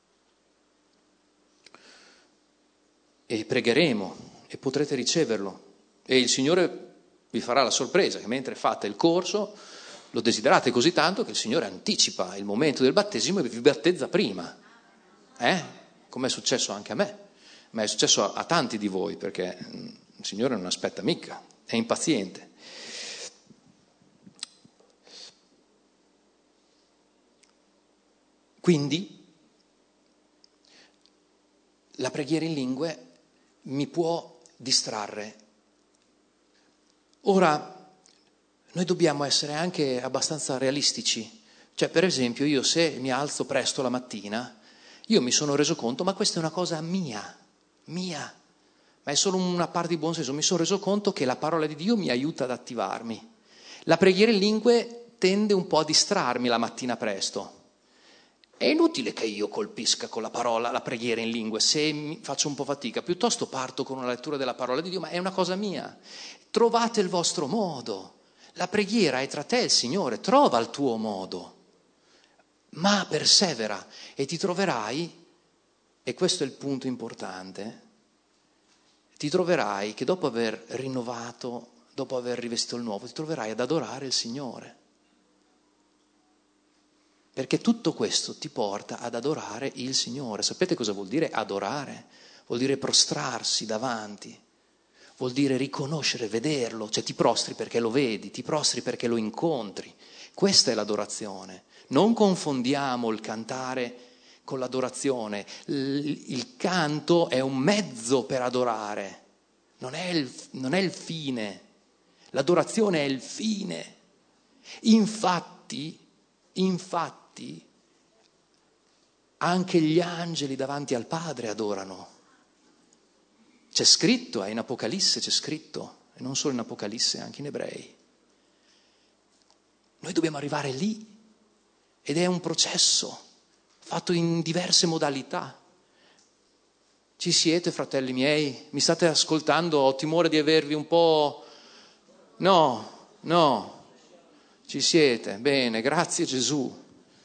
E pregheremo e potrete riceverlo. E il Signore vi farà la sorpresa che mentre fate il corso lo desiderate così tanto che il Signore anticipa il momento del battesimo e vi battezza prima. Eh? Come è successo anche a me, ma è successo a, a tanti di voi, perché il Signore non aspetta mica, è impaziente. Quindi la preghiera in lingue mi può distrarre. Ora, noi dobbiamo essere anche abbastanza realistici. Cioè, per esempio, io se mi alzo presto la mattina, io mi sono reso conto, ma questa è una cosa mia, mia, ma è solo una parte di buon senso, mi sono reso conto che la parola di Dio mi aiuta ad attivarmi. La preghiera in lingue tende un po' a distrarmi la mattina presto. È inutile che io colpisca con la parola la preghiera in lingue se mi faccio un po' fatica, piuttosto parto con una lettura della parola di Dio, ma è una cosa mia. Trovate il vostro modo. La preghiera è tra te e il Signore, trova il tuo modo, ma persevera e ti troverai, e questo è il punto importante, ti troverai che dopo aver rinnovato, dopo aver rivestito il nuovo, ti troverai ad adorare il Signore. Perché tutto questo ti porta ad adorare il Signore. Sapete cosa vuol dire adorare? Vuol dire prostrarsi davanti, vuol dire riconoscere, vederlo, cioè ti prostri perché lo vedi, ti prostri perché lo incontri. Questa è l'adorazione. Non confondiamo il cantare con l'adorazione. Il canto è un mezzo per adorare, non è il, non è il fine. L'adorazione è il fine. Infatti, infatti, anche gli angeli davanti al Padre adorano. C'è scritto, è in Apocalisse c'è scritto, e non solo in Apocalisse, anche in Ebrei. Noi dobbiamo arrivare lì, ed è un processo fatto in diverse modalità. Ci siete, fratelli miei? Mi state ascoltando? Ho timore di avervi un po'... No, no, ci siete, bene, grazie Gesù.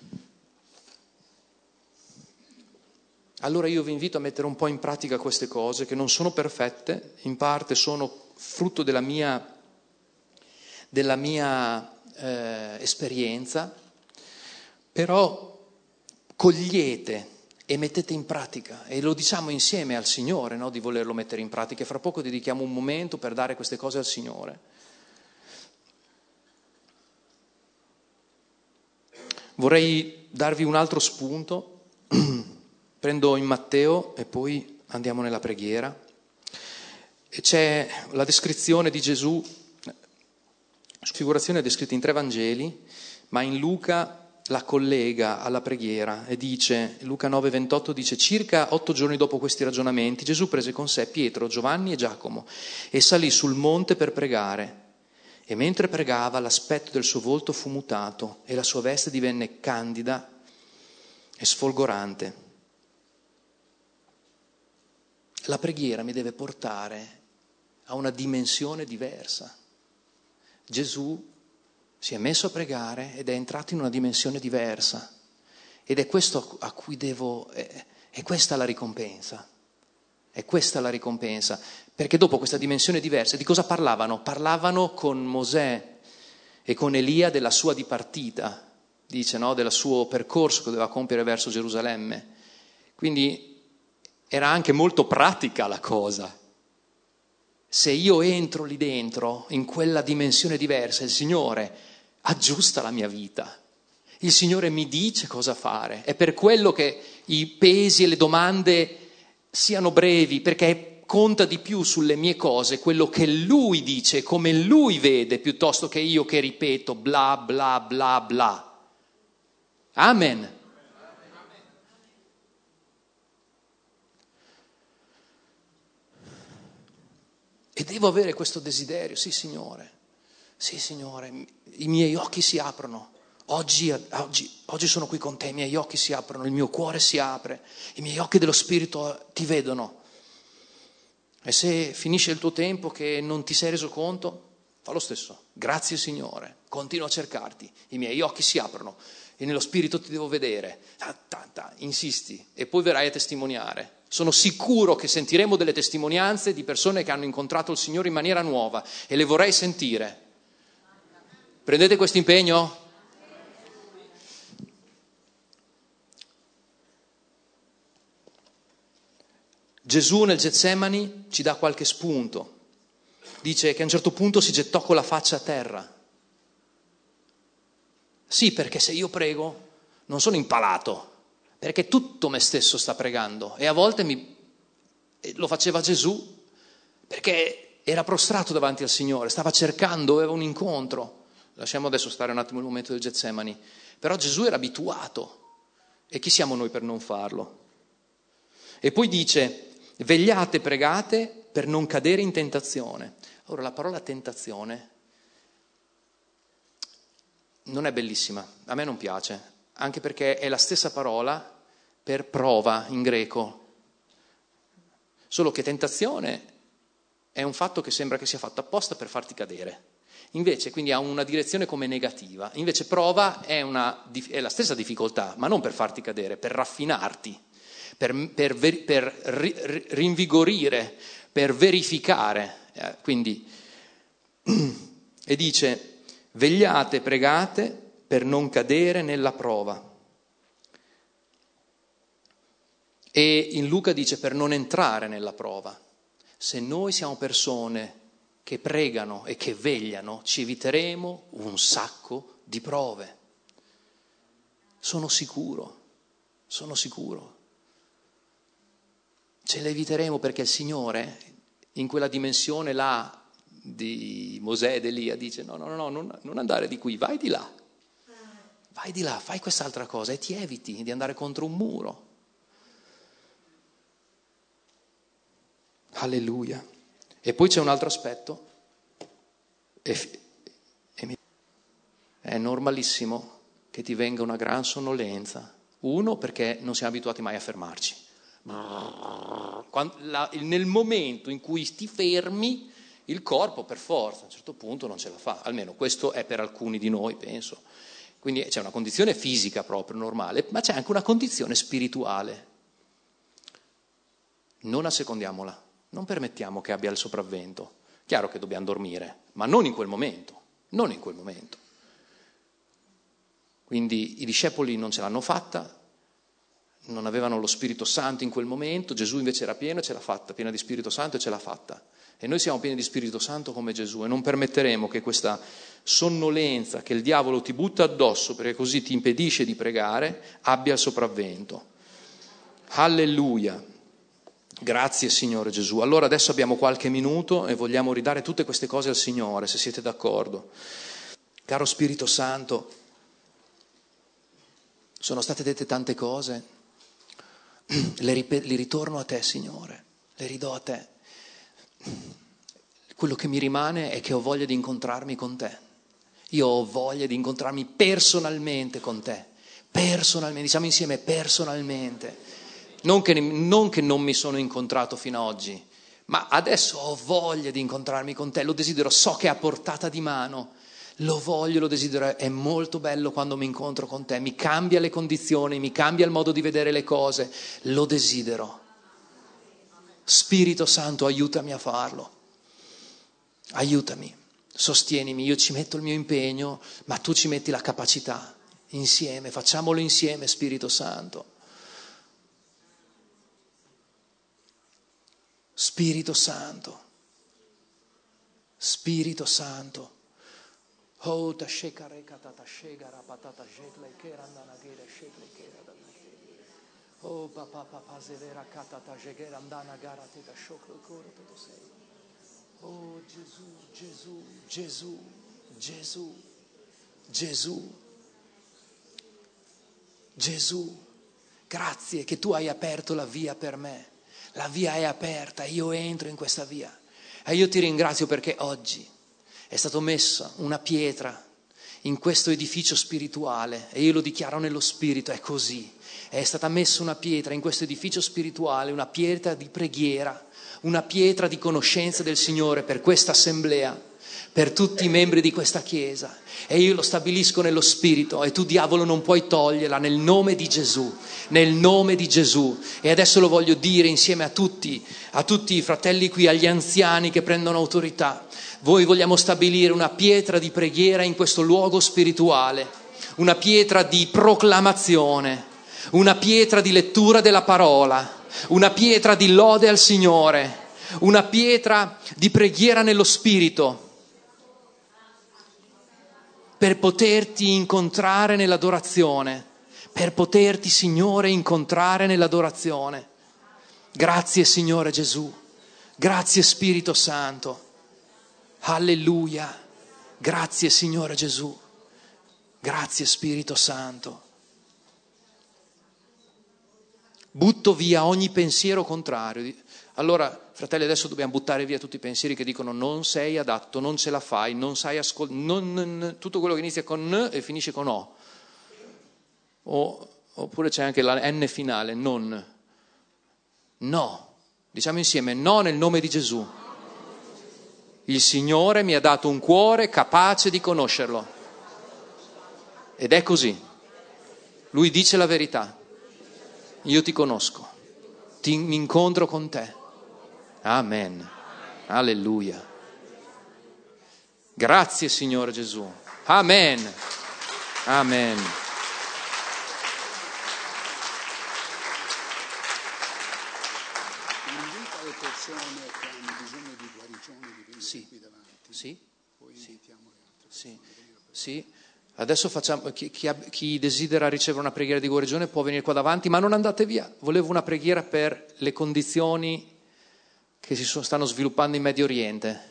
Allora io vi invito a mettere un po' in pratica queste cose che non sono perfette, in parte sono frutto della mia, della mia eh, esperienza, però cogliete e mettete in pratica, e lo diciamo insieme al Signore, no? Di volerlo mettere in pratica, e fra poco dedichiamo un momento per dare queste cose al Signore. Vorrei darvi un altro spunto. Prendo in Matteo e poi andiamo nella preghiera. E c'è la descrizione di Gesù, la sfigurazione è descritta in tre Vangeli, ma in Luca la collega alla preghiera e dice, Luca nove ventotto dice, circa otto giorni dopo questi ragionamenti Gesù prese con sé Pietro, Giovanni e Giacomo e salì sul monte per pregare. E mentre pregava l'aspetto del suo volto fu mutato e la sua veste divenne candida e sfolgorante. La preghiera mi deve portare a una dimensione diversa. Gesù si è messo a pregare ed è entrato in una dimensione diversa. Ed è questo a cui devo... È, è questa la ricompensa. È questa la ricompensa. Perché dopo questa dimensione diversa, di cosa parlavano? Parlavano con Mosè e con Elia della sua dipartita, dice, no? Del suo percorso che doveva compiere verso Gerusalemme. Quindi era anche molto pratica la cosa. Se io entro lì dentro, in quella dimensione diversa, il Signore aggiusta la mia vita. Il Signore mi dice cosa fare. È per quello che i pesi e le domande siano brevi, perché conta di più sulle mie cose quello che Lui dice, come Lui vede, piuttosto che io che ripeto bla bla bla bla. Amen. E devo avere questo desiderio, sì Signore, sì Signore, i miei occhi si aprono, oggi, oggi, oggi sono qui con te, i miei occhi si aprono, il mio cuore si apre, i miei occhi dello Spirito ti vedono. E se finisce il tuo tempo che non ti sei reso conto, fa lo stesso, grazie Signore, continuo a cercarti, i miei occhi si aprono e nello Spirito ti devo vedere, ta, ta, ta, insisti e poi verrai a testimoniare. Sono sicuro che sentiremo delle testimonianze di persone che hanno incontrato il Signore in maniera nuova e le vorrei sentire. Prendete questo impegno? Gesù nel Getsemani ci dà qualche spunto. Dice che a un certo punto si gettò con la faccia a terra. Sì, perché se io prego non sono impalato, perché tutto me stesso sta pregando e a volte mi... lo faceva Gesù perché era prostrato davanti al Signore, stava cercando, aveva un incontro. Lasciamo adesso stare un attimo il momento del Getsemani, Però Gesù era abituato, e chi siamo noi per non farlo? E poi dice, vegliate, pregate per non cadere in tentazione. Ora, la parola tentazione non è bellissima, a me non piace, anche perché è la stessa parola per prova in greco. Solo che tentazione è un fatto che sembra che sia fatto apposta per farti cadere. Invece, quindi ha una direzione come negativa. Invece prova è, una, è la stessa difficoltà, ma non per farti cadere, per raffinarti, per, per, per rinvigorire, per verificare. Eh, quindi, e dice, vegliate, pregate per non cadere nella prova. E in Luca dice per non entrare nella prova. Se noi siamo persone che pregano e che vegliano, ci eviteremo un sacco di prove. Sono sicuro, sono sicuro. Ce le eviteremo perché il Signore, in quella dimensione là di Mosè ed Elia, dice no, no, no, non, non andare di qui, vai di là. Vai di là, fai quest'altra cosa e ti eviti di andare contro un muro. Alleluia. E poi c'è un altro aspetto, e, e, è normalissimo che ti venga una gran sonnolenza. Uno, perché non siamo abituati mai a fermarci. Quando, la, nel momento in cui ti fermi, il corpo per forza a un certo punto non ce la fa, almeno questo è per alcuni di noi, penso. Quindi c'è una condizione fisica proprio normale, ma c'è anche una condizione spirituale. Non assecondiamola. Non permettiamo che abbia il sopravvento. Chiaro che dobbiamo dormire, ma non in quel momento, non in quel momento. Quindi i discepoli non ce l'hanno fatta, non avevano lo Spirito Santo in quel momento, Gesù invece era pieno e ce l'ha fatta, piena di Spirito Santo e ce l'ha fatta. E noi siamo pieni di Spirito Santo come Gesù e non permetteremo che questa sonnolenza che il diavolo ti butta addosso perché così ti impedisce di pregare abbia il sopravvento. Alleluia. Grazie Signore Gesù. Allora adesso abbiamo qualche minuto e vogliamo ridare tutte queste cose al Signore, se siete d'accordo. Caro Spirito Santo, sono state dette tante cose, le, ripet- le ritorno a te Signore, le ridò a te. Quello che mi rimane è che ho voglia di incontrarmi con te. Io ho voglia di incontrarmi personalmente con te, personalmente, diciamo insieme personalmente. Non che, non che non mi sono incontrato fino ad oggi, ma adesso ho voglia di incontrarmi con te, lo desidero, so che è a portata di mano, lo voglio, lo desidero, è molto bello quando mi incontro con te, mi cambia le condizioni, mi cambia il modo di vedere le cose, lo desidero. Spirito Santo, aiutami a farlo, aiutami, sostienimi, io ci metto il mio impegno, ma tu ci metti la capacità, insieme, facciamolo insieme Spirito Santo. Spirito Santo, Spirito Santo, oh tashekare katata shegara patata jekle kerandana gera shekle kera oh papa papa zevera katata jegera andana gara teta shoklo koro toto sei. Oh Gesù, Gesù, Gesù, Gesù, Gesù, Gesù, grazie che tu hai aperto la via per me. La via è aperta, io entro in questa via e io ti ringrazio perché oggi è stata messa una pietra in questo edificio spirituale e io lo dichiaro nello spirito, è così, è stata messa una pietra in questo edificio spirituale, una pietra di preghiera, una pietra di conoscenza del Signore per questa assemblea, per tutti i membri di questa chiesa e io lo stabilisco nello spirito e tu diavolo non puoi toglierla nel nome di Gesù, nel nome di Gesù. E adesso lo voglio dire insieme a tutti, a tutti i fratelli qui, agli anziani che prendono autorità. Voi vogliamo stabilire una pietra di preghiera in questo luogo spirituale, una pietra di proclamazione, una pietra di lettura della parola, una pietra di lode al Signore, una pietra di preghiera nello spirito, per poterti incontrare nell'adorazione, per poterti, Signore, incontrare nell'adorazione. Grazie, Signore Gesù. Grazie, Spirito Santo. Alleluia. Grazie, Signore Gesù. Grazie Spirito Santo. Butto via ogni pensiero contrario. Allora, fratelli, adesso dobbiamo buttare via tutti i pensieri che dicono non sei adatto, non ce la fai, non sai ascoltare, tutto quello che inizia con N e finisce con O. o. Oppure c'è anche la N finale, non. No. Diciamo insieme, no nel nome di Gesù. Il Signore mi ha dato un cuore capace di conoscerlo. Ed è così. Lui dice la verità. Io ti conosco. Ti mi incontro con te. Amen. Alleluia. Grazie Signore Gesù. Amen. Amen. Invita le persone che hanno bisogno di guarigione di venire Sì. qui davanti. Sì. Poi Sì. invitiamo le altre Sì. persone. Sì. Adesso facciamo, chi, chi, chi desidera ricevere una preghiera di guarigione può venire qua davanti, ma non andate via. Volevo una preghiera per le condizioni che si sono, stanno sviluppando in Medio Oriente.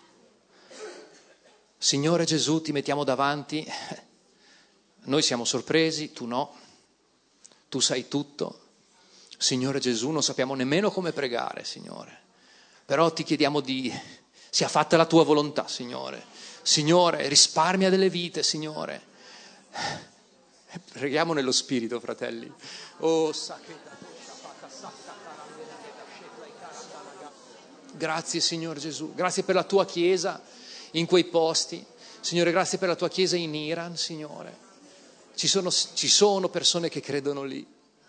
Signore Gesù, ti mettiamo davanti. Noi siamo sorpresi, tu no. Tu sai tutto. Signore Gesù, non sappiamo nemmeno come pregare, Signore. Però ti chiediamo di sia fatta la tua volontà, Signore. Signore, risparmia delle vite, Signore. Preghiamo nello Spirito, fratelli. Oh, grazie, Signore Gesù. Grazie per la tua Chiesa in quei posti. Signore, grazie per la tua Chiesa in Iran, Signore. Ci sono, ci sono persone che credono lì.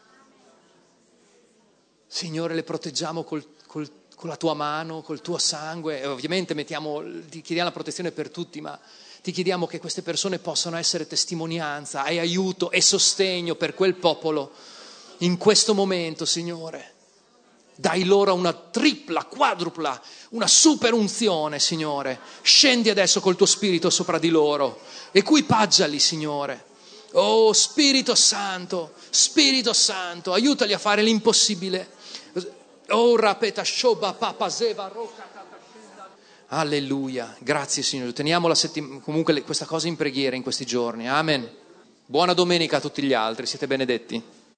Signore, le proteggiamo col, col con la tua mano, col tuo sangue, e ovviamente mettiamo, ti chiediamo la protezione per tutti, ma ti chiediamo che queste persone possano essere testimonianza e aiuto e sostegno per quel popolo in questo momento, Signore. Dai loro una tripla, quadrupla, una super unzione, Signore. Scendi adesso col tuo Spirito sopra di loro, equipaggiali, Signore. Oh Spirito Santo, Spirito Santo, aiutali a fare l'impossibile. Alleluia, grazie Signore. Teniamo la settim- comunque questa cosa in preghiera in questi giorni. Amen. Buona domenica a tutti gli altri, siete benedetti.